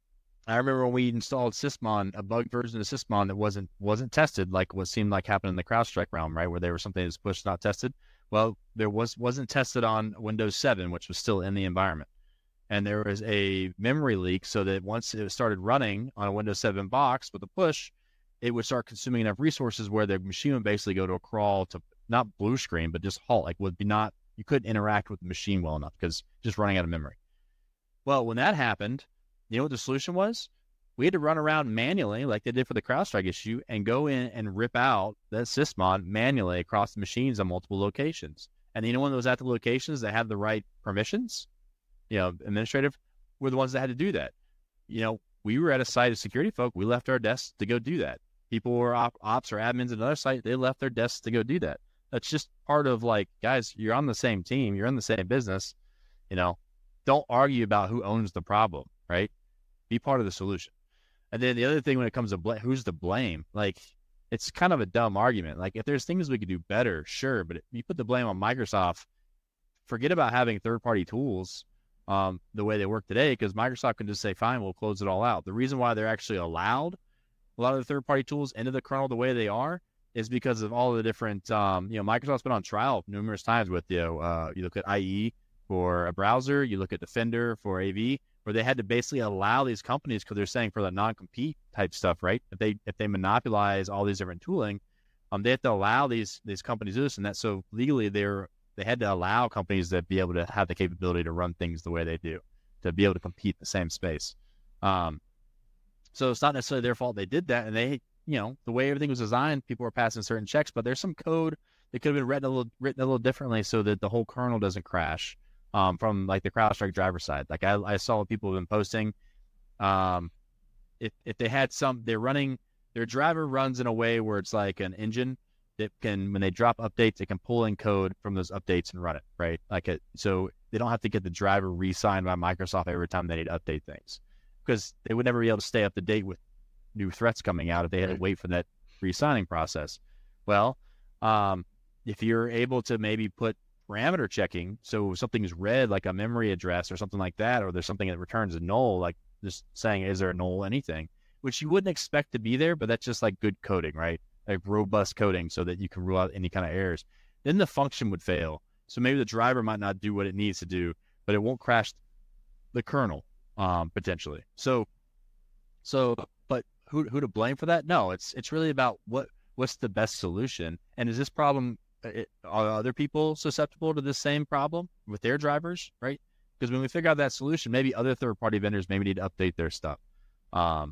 I remember when we installed Sysmon, a bug version of Sysmon that wasn't wasn't tested, like what seemed like happened in the CrowdStrike realm, right? Where there was something that was pushed, not tested. Well, there was, wasn't tested on Windows seven, which was still in the environment. And there was a memory leak, so that once it started running on a Windows seven box with a push, it would start consuming enough resources where the machine would basically go to a crawl to not blue screen, but just halt. Like, would be not, you couldn't interact with the machine well enough because just running out of memory. Well, when that happened, you know what the solution was? We had to run around manually, like they did for the CrowdStrike issue, and go in and rip out that Sysmon manually across the machines on multiple locations. And you know, when those at the locations that had the right permissions, you know, administrative, were the ones that had to do that. You know, we were at a site of security folk. We left our desks to go do that. People were op- ops or admins at another site. They left their desks to go do that. That's just part of, like, guys, you're on the same team. You're in the same business. You know, don't argue about who owns the problem, right? Be part of the solution. And then the other thing, when it comes to blame, who's to blame? Like, it's kind of a dumb argument. Like, if there's things we could do better, sure. But if you put the blame on Microsoft, forget about having third-party tools um, the way they work today, because Microsoft can just say, fine, we'll close it all out. The reason why they're actually allowed a lot of the third-party tools into the kernel the way they are is because of all the different, um, you know, Microsoft's been on trial numerous times with, you know, uh, you look at I E for a browser, you look at Defender for A V, where they had to basically allow these companies, because they're saying for the non-compete type stuff, right? If they if they monopolize all these different tooling, um, they have to allow these these companies to do this, and that so legally they're they had to allow companies that be able to have the capability to run things the way they do, to be able to compete in the same space. Um, So it's not necessarily their fault they did that. And they, you know, the way everything was designed, people were passing certain checks, but there's some code that could have been written a little, written a little differently so that the whole kernel doesn't crash um, from like the CrowdStrike driver side. Like I, I saw what people have been posting. Um, if, if they had some, they're running, their driver runs in a way where it's like an engine that can, when they drop updates, it can pull in code from those updates and run it, right? Like it, so they don't have to get the driver re-signed by Microsoft every time they need to update things, because they would never be able to stay up to date with new threats coming out if they had to wait for that re-signing process. Well, um, if you're able to maybe put parameter checking, so something's read like a memory address or something like that, or there's something that returns a null, like just saying, is there a null anything, which you wouldn't expect to be there, but that's just like good coding, right? Like robust coding so that you can rule out any kind of errors. Then the function would fail. So maybe the driver might not do what it needs to do, but it won't crash the kernel um, potentially. So, so, but who who to blame for that? No, it's it's really about what what's the best solution. And is this problem, it, are other people susceptible to this same problem with their drivers, right? Because when we figure out that solution, maybe other third-party vendors maybe need to update their stuff. Um,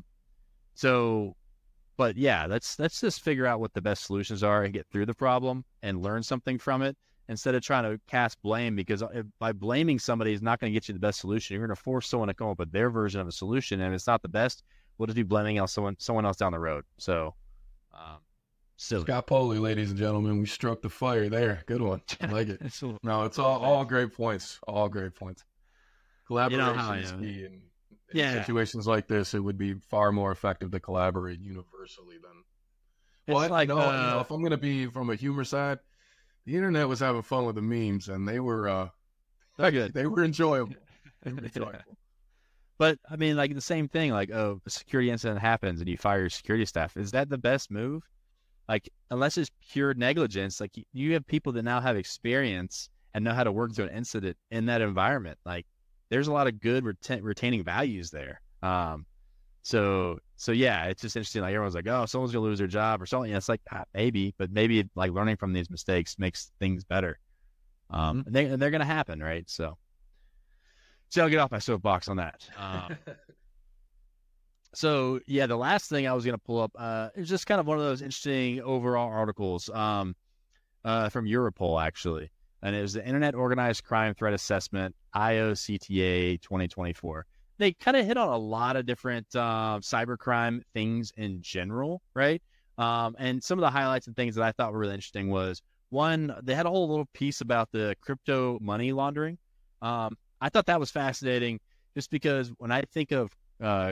so, but yeah, let's let's just figure out what the best solutions are and get through the problem and learn something from it, instead of trying to cast blame, because by blaming somebody is not going to get you the best solution. You're going to force someone to come up with their version of a solution, and if it's not the best, we'll just be blaming else someone someone else down the road. So, um, silly. Scott Poley, ladies and gentlemen, we struck the fire there. Good one. I like it. No, it's all, all great points. All great points. Collaboration you know how, is yeah. key. In, in yeah. situations like this, it would be far more effective to collaborate universally than. Well, it's like, no, uh, you know, if I'm going to be from a humor side, the internet was having fun with the memes, and they were uh, good. They were enjoyable. They were enjoyable. But I mean, like the same thing. Like, oh, a security incident happens, and you fire your security staff. Is that the best move? Like, unless it's pure negligence, like you have people that now have experience and know how to work through an incident in that environment. Like, there's a lot of good retain, retaining values there. Um, so, so yeah, it's just interesting. Like everyone's like, oh, someone's gonna lose their job or something. It's like ah, maybe, but maybe like learning from these mistakes makes things better. Um, mm-hmm. and, they, and they're gonna happen, right? So, so I'll get off my soapbox on that. Um, so yeah, the last thing I was gonna pull up uh, is just kind of one of those interesting overall articles um, uh, from Europol actually. And it was the Internet Organized Crime Threat Assessment, I O C T A twenty twenty-four. They kind of hit on a lot of different uh, cybercrime things in general, right? Um, and some of the highlights and things that I thought were really interesting was, one, they had a whole little piece about the crypto money laundering. Um, I thought that was fascinating just because when I think of uh,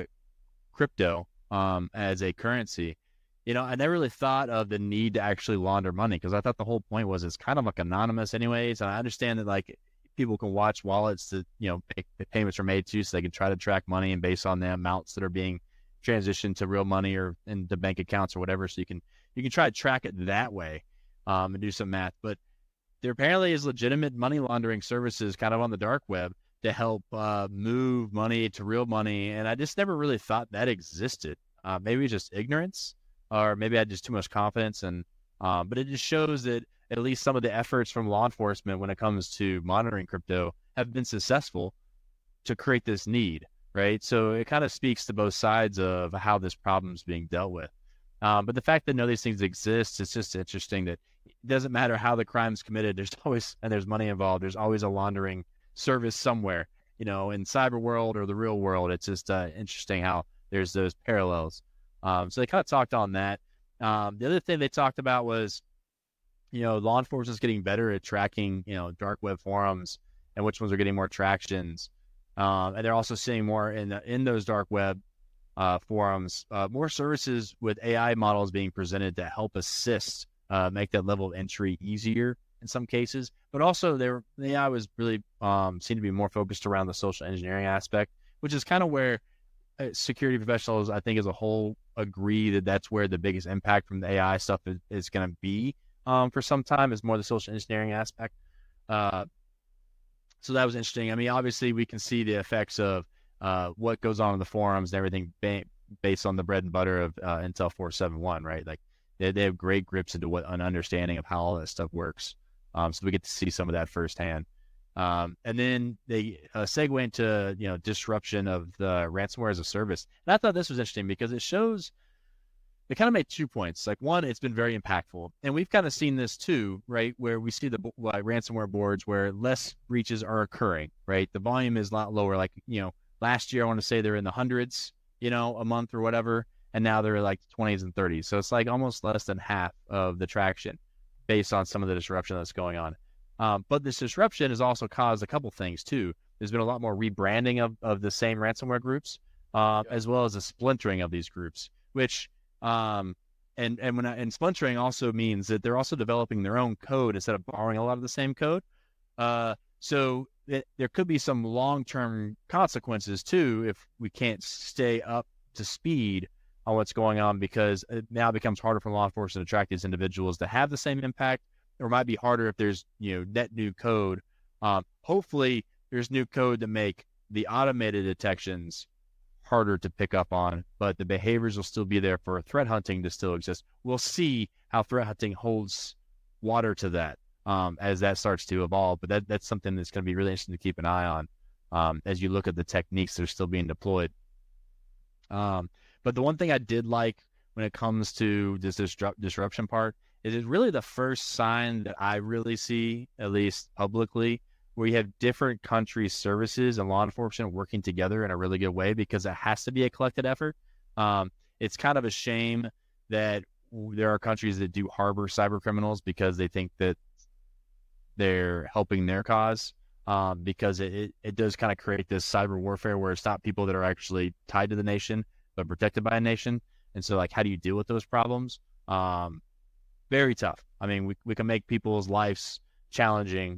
crypto um, as a currency, you know, I never really thought of the need to actually launder money, because I thought the whole point was it's kind of like anonymous anyways. And I understand that like people can watch wallets that, you know, pay, payments are made to, so they can try to track money and based on the amounts that are being transitioned to real money or into bank accounts or whatever. So you can, you can try to track it that way um, and do some math. But there apparently is legitimate money laundering services kind of on the dark web to help uh, move money to real money. And I just never really thought that existed. Uh, maybe just ignorance. Or maybe I had just too much confidence, and um, but it just shows that at least some of the efforts from law enforcement when it comes to monitoring crypto have been successful to create this need, right? So it kind of speaks to both sides of how this problem is being dealt with. Um, but the fact that none of these things exist, it's just interesting that it doesn't matter how the crime's committed. There's always, and there's money involved. There's always a laundering service somewhere, you know, in cyber world or the real world. It's just uh, interesting how there's those parallels. Um, so they kind of talked on that. Um, the other thing they talked about was, you know, law enforcement is getting better at tracking, you know, dark web forums and which ones are getting more tractions. Um, and they're also seeing more in the, in those dark web uh, forums, uh, more services with A I models being presented to help assist, uh, make that level of entry easier in some cases. But also, they were, the A I was really um, seemed to be more focused around the social engineering aspect, which is kind of where uh, security professionals, I think, as a whole, agree that that's where the biggest impact from the A I stuff is, is going to be um, for some time, is more the social engineering aspect. Uh, so that was interesting. I mean, obviously, we can see the effects of uh, what goes on in the forums and everything ba- based on the bread and butter of uh, Intel four seventy-one, right? Like they, they have great grips into what an understanding of how all that stuff works. Um, so we get to see some of that firsthand. Um, and then they uh, segue into, you know, disruption of the ransomware as a service. And I thought this was interesting because it shows, they kind of made two points. Like one, it's been very impactful. And we've kind of seen this too, right? Where we see the uh, ransomware boards where less breaches are occurring, right? The volume is a lot lower. Like, you know, last year, I want to say they're in the hundreds, you know, a month or whatever. And now they're like twenties and thirties. So it's like almost less than half of the traction based on some of the disruption that's going on. Um, but this disruption has also caused a couple things too. There's been a lot more rebranding of, of the same ransomware groups, uh, yeah. as well as a splintering of these groups, which, um, and, and when I, and splintering also means that they're also developing their own code instead of borrowing a lot of the same code. Uh, so it, there could be some long-term consequences too, if we can't stay up to speed on what's going on, because it now becomes harder for law enforcement to track these individuals to have the same impact. Or it might be harder if there's, you know, net new code. Um, hopefully there's new code to make the automated detections harder to pick up on, but the behaviors will still be there for threat hunting to still exist. We'll see how threat hunting holds water to that um, as that starts to evolve. But that that's something that's going to be really interesting to keep an eye on um, as you look at the techniques that are still being deployed. Um, but the one thing I did like when it comes to this disrupt, disruption part, it is really the first sign that I really see, at least publicly, where you have different countries' services and law enforcement working together in a really good way, because it has to be a collected effort. Um, it's kind of a shame that there are countries that do harbor cyber criminals because they think that they're helping their cause, um, because it, it, it does kind of create this cyber warfare where it's not people that are actually tied to the nation, but protected by a nation. And so, like, how do you deal with those problems? Um, Very tough. I mean, we we can make people's lives challenging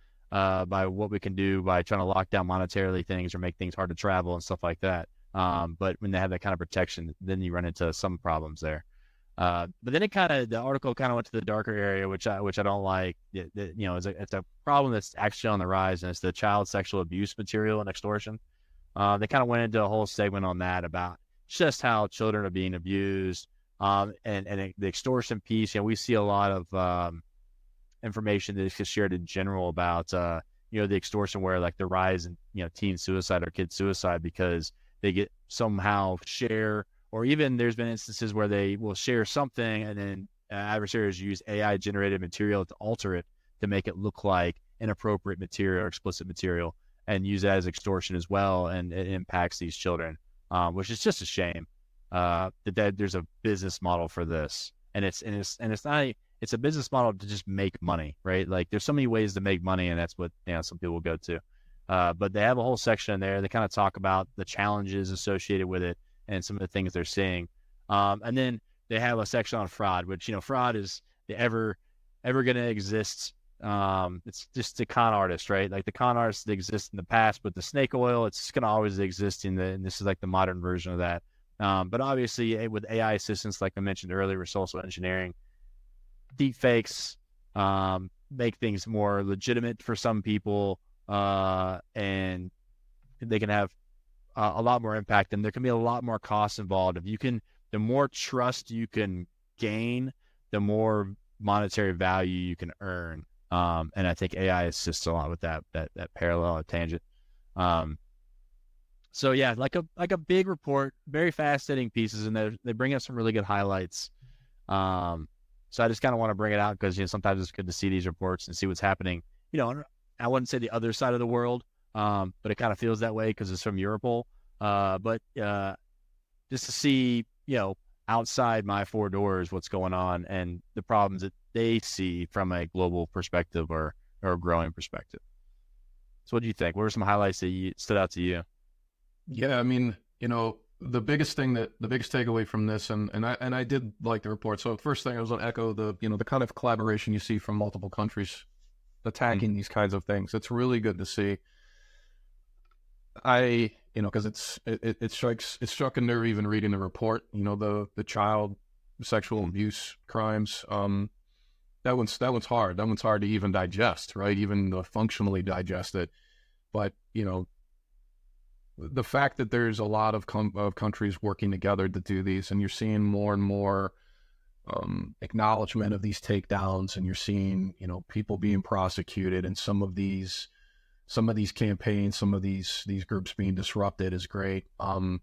uh, by what we can do by trying to lock down monetarily things or make things hard to travel and stuff like that. Um, but when they have that kind of protection, then you run into some problems there. Uh, but then it kind of, the article kind of went to the darker area, which I which I don't like. It, it, you know, it's a, it's a problem that's actually on the rise, and it's the child sexual abuse material and extortion. Uh, they kind of went into a whole segment on that about just how children are being abused. Um, and, and the extortion piece, you know, we see a lot of um, information that is shared in general about, uh, you know, the extortion where like the rise in, you know, teen suicide or kid suicide because they get somehow share, or even there's been instances where they will share something and then uh, adversaries use A I generated material to alter it to make it look like inappropriate material or explicit material and use that as extortion as well. And it impacts these children, um, which is just a shame. Uh, that, that there's a business model for this, and it's and it's and it's not it's a business model to just make money, right? Like there's so many ways to make money, and that's what, you know, some people go to. Uh, but they have a whole section in there. They kind of talk about the challenges associated with it and some of the things they're seeing. Um, and then they have a section on fraud, which, you know, fraud is the ever ever going to exist. Um, it's just the con artist, right? Like the con artists that exist in the past, but the snake oil, it's going to always exist in the. And this is like the modern version of that. Um, but obviously with A I assistance, like I mentioned earlier, with social engineering, deep fakes um, make things more legitimate for some people, uh, and they can have uh, a lot more impact, and there can be a lot more costs involved. If you can, the more trust you can gain, the more monetary value you can earn. Um, and I think A I assists a lot with that, that, that parallel or tangent. Um, So yeah, like a like a big report, very fascinating pieces, and they they bring up some really good highlights. Um, so I just kind of want to bring it out because, you know, sometimes it's good to see these reports and see what's happening. You know, I wouldn't say the other side of the world, um, but it kind of feels that way because it's from Europol. Uh, but uh, just to see, you know, outside my four doors, what's going on and the problems that they see from a global perspective or or a growing perspective. So what do you think? What were some highlights that you, stood out to you? Yeah, I mean, you know, the biggest thing that the biggest takeaway from this, and, and I and I did like the report. So first thing I was going to echo the, you know, the kind of collaboration you see from multiple countries attacking mm-hmm. these kinds of things. It's really good to see. I, you know, because it's it, it strikes it struck a nerve even reading the report. You know, the the child sexual abuse crimes. Um, that one's that one's hard. That one's hard to even digest, right? Even uh, functionally digest it. But you know, the fact that there's a lot of, com- of countries working together to do these, and you're seeing more and more um, acknowledgement of these takedowns, and you're seeing, you know, people being prosecuted, and some of these some of these campaigns, some of these these groups being disrupted is great. Um,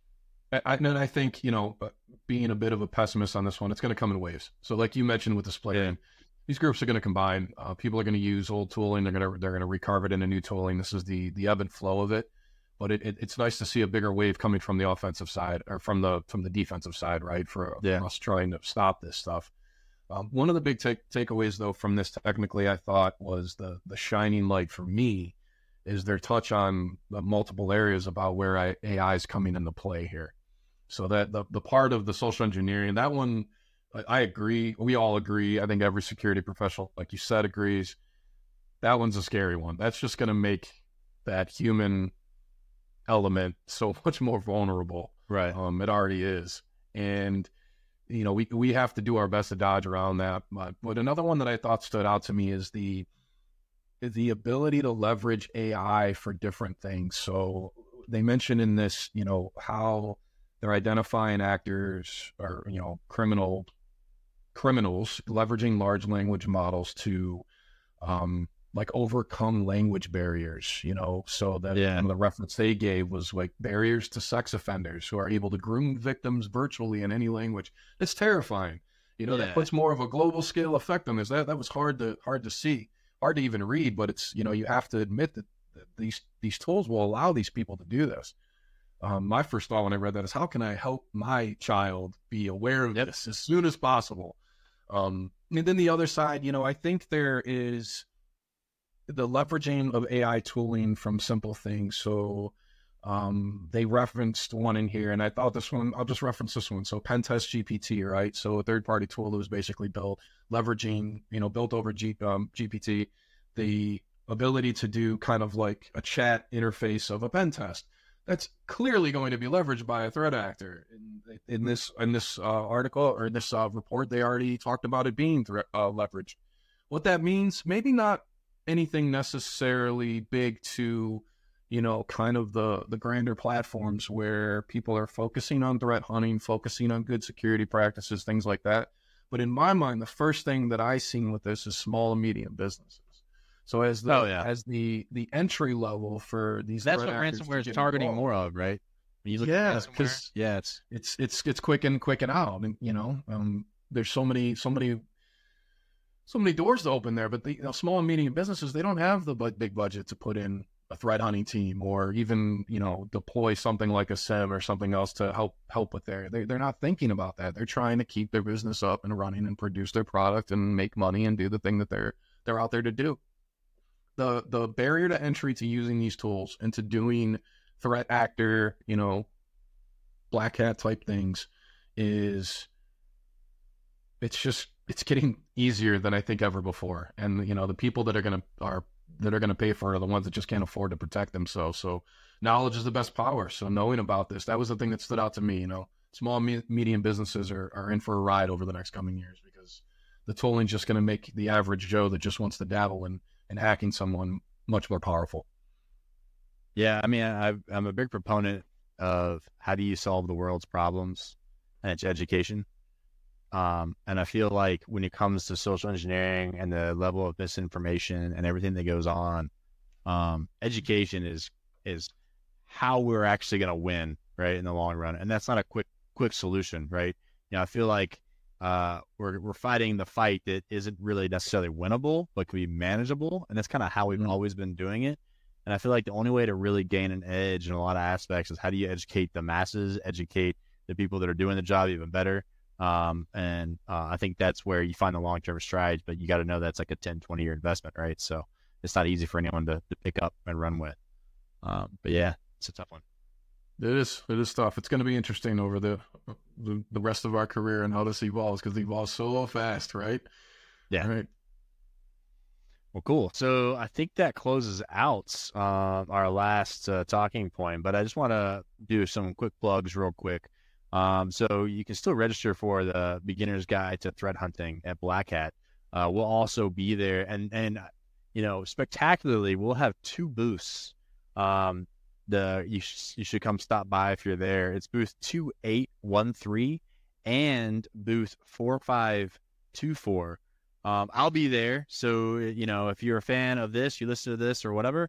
I, and I think, you know, being a bit of a pessimist on this one, it's going to come in waves. So like you mentioned with the splitting, yeah. these groups are going to combine. Uh, people are going to use old tooling. They're going to they're going to recarve it into new tooling. This is the the ebb and flow of it. But it, it, it's nice to see a bigger wave coming from the offensive side or from the from the defensive side, right? For, yeah. for us trying to stop this stuff. Um, one of the big take, takeaways, though, from this technically, I thought was the the shining light for me is their touch on the multiple areas about where I, A I is coming into play here. So that the, the part of the social engineering, that one, I, I agree. We all agree. I think every security professional, like you said, agrees. That one's a scary one. That's just going to make that human element so much more vulnerable. Right. Um, it already is. And, you know, we, we have to do our best to dodge around that. But, but another one that I thought stood out to me is the, the ability to leverage A I for different things. So they mentioned in this, you know, how they're identifying actors or, you know, criminal criminals leveraging large language models to, um, like overcome language barriers, you know, so that yeah. one of the reference they gave was like barriers to sex offenders who are able to groom victims virtually in any language. It's terrifying. You know, yeah. that puts more of a global scale effect on this. That that was hard to hard to see, hard to even read, but it's, you know, you have to admit that, that these these tools will allow these people to do this. Um, my first thought when I read that is, how can I help my child be aware of yep. this as soon as possible? Um, and then the other side, you know, I think there is the leveraging of A I tooling from simple things. So um, they referenced one in here, and I thought this one, I'll just reference this one. So Pentest G P T, right? So a third-party tool that was basically built, leveraging, you know, built over G, um, G P T, the ability to do kind of like a chat interface of a pen test. That's clearly going to be leveraged by a threat actor. In, in this in this uh, article or in this uh, report, they already talked about it being thre- uh, leveraged. What that means, maybe not anything necessarily big to, you know, kind of the, the grander platforms where people are focusing on threat hunting, focusing on good security practices, things like that. But in my mind, the first thing that I seen with this is small and medium businesses. So as the oh, yeah. as the the entry level for these, that's what ransomware is targeting involved. more of, right? When you look yeah, at because yeah, it's it's it's it's quick in, quick and out. I mean, you know, um, there's so many so many so many doors to open there. But the you know, small and medium businesses, they don't have the big budget to put in a threat hunting team or even, you know, deploy something like a S I E M or something else to help help with there. They they're not thinking about that. They're trying to keep their business up and running and produce their product and make money and do the thing that they're they're out there to do. The the barrier to entry to using these tools and to doing threat actor, you know, black hat type things is, it's just, it's getting easier than I think ever before. And, you know, the people that are going to, are, that are going to pay for it are the ones that just can't afford to protect themselves. So knowledge is the best power. So knowing about this, that was the thing that stood out to me. You know, small and medium businesses are, are in for a ride over the next coming years because the tooling's just going to make the average Joe that just wants to dabble in and hacking someone much more powerful. Yeah, I mean, I, I'm a big proponent of how do you solve the world's problems, and it's education. Um, and I feel like when it comes to social engineering and the level of misinformation and everything that goes on, um, education is is how we're actually going to win, right, in the long run. And that's not a quick quick solution, right? You know, I feel like Uh, we're we're fighting the fight that isn't really necessarily winnable, but can be manageable, and that's kind of how we've mm-hmm. always been doing it. And I feel like the only way to really gain an edge in a lot of aspects is how do you educate the masses, educate the people that are doing the job even better. Um, and uh, I think that's where you find the long-term strides, but you got to know that's like a ten, twenty year investment, right? So it's not easy for anyone to, to pick up and run with. Um, but yeah, it's a tough one. It is. It is tough. It's going to be interesting over the, the the rest of our career and how this evolves because it evolves so fast, right? Yeah. Right. Well, cool. So I think that closes out uh, our last uh, talking point, but I just want to do some quick plugs real quick. Um, so you can still register for the Beginner's Guide to Threat Hunting at Black Hat. Uh, we'll also be there, and and you know, spectacularly, we'll have two booths. Um, The you, sh- you should come stop by if you're there. It's booth two eight one three and booth four five two four. Um, I'll be there. So, you know, if you're a fan of this, you listen to this or whatever,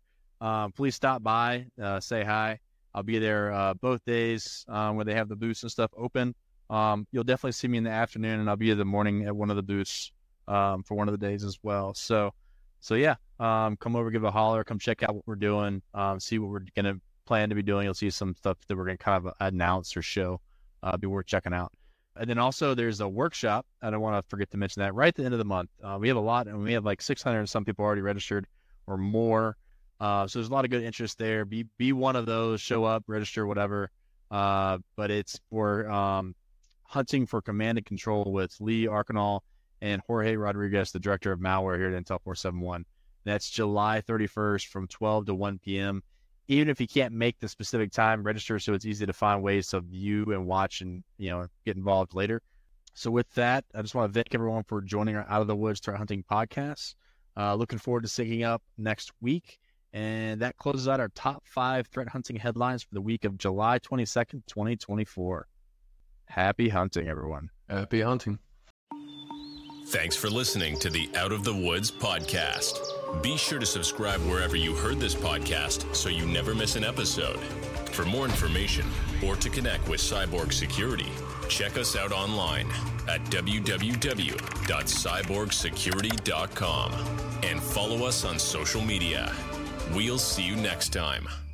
um, please stop by, uh, say hi. I'll be there uh, both days um, when they have the booths and stuff open. Um, you'll definitely see me in the afternoon, and I'll be in the morning at one of the booths um, for one of the days as well. So, so yeah, um, come over, give a holler, come check out what we're doing, um, see what we're going to plan to be doing. You'll see some stuff that we're going to kind of announce or show. Uh, be worth checking out. And then also there's a workshop. I don't want to forget to mention that right at the end of the month. Uh, we have a lot, and we have like six hundred and some people already registered or more. Uh, so there's a lot of good interest there. Be be one of those, show up, register, whatever. Uh, but it's for um, hunting for command and control with Lee Arcanal and Jorge Rodriguez, the director of malware here at Intel four seventy-one. That's July thirty-first from twelve to one p.m. Even if you can't make the specific time, register so it's easy to find ways to view and watch and, you know, get involved later. So with that, I just want to thank everyone for joining our Out of the Woods Threat Hunting podcast. Uh, looking forward to syncing up next week. And that closes out our top five threat hunting headlines for the week of July twenty-second, twenty twenty-four. Happy hunting, everyone. Happy hunting. Thanks for listening to the Out of the Woods podcast. Be sure to subscribe wherever you heard this podcast so you never miss an episode. For more information or to connect with Cyborg Security, check us out online at w w w dot cyborg security dot com and follow us on social media. We'll see you next time.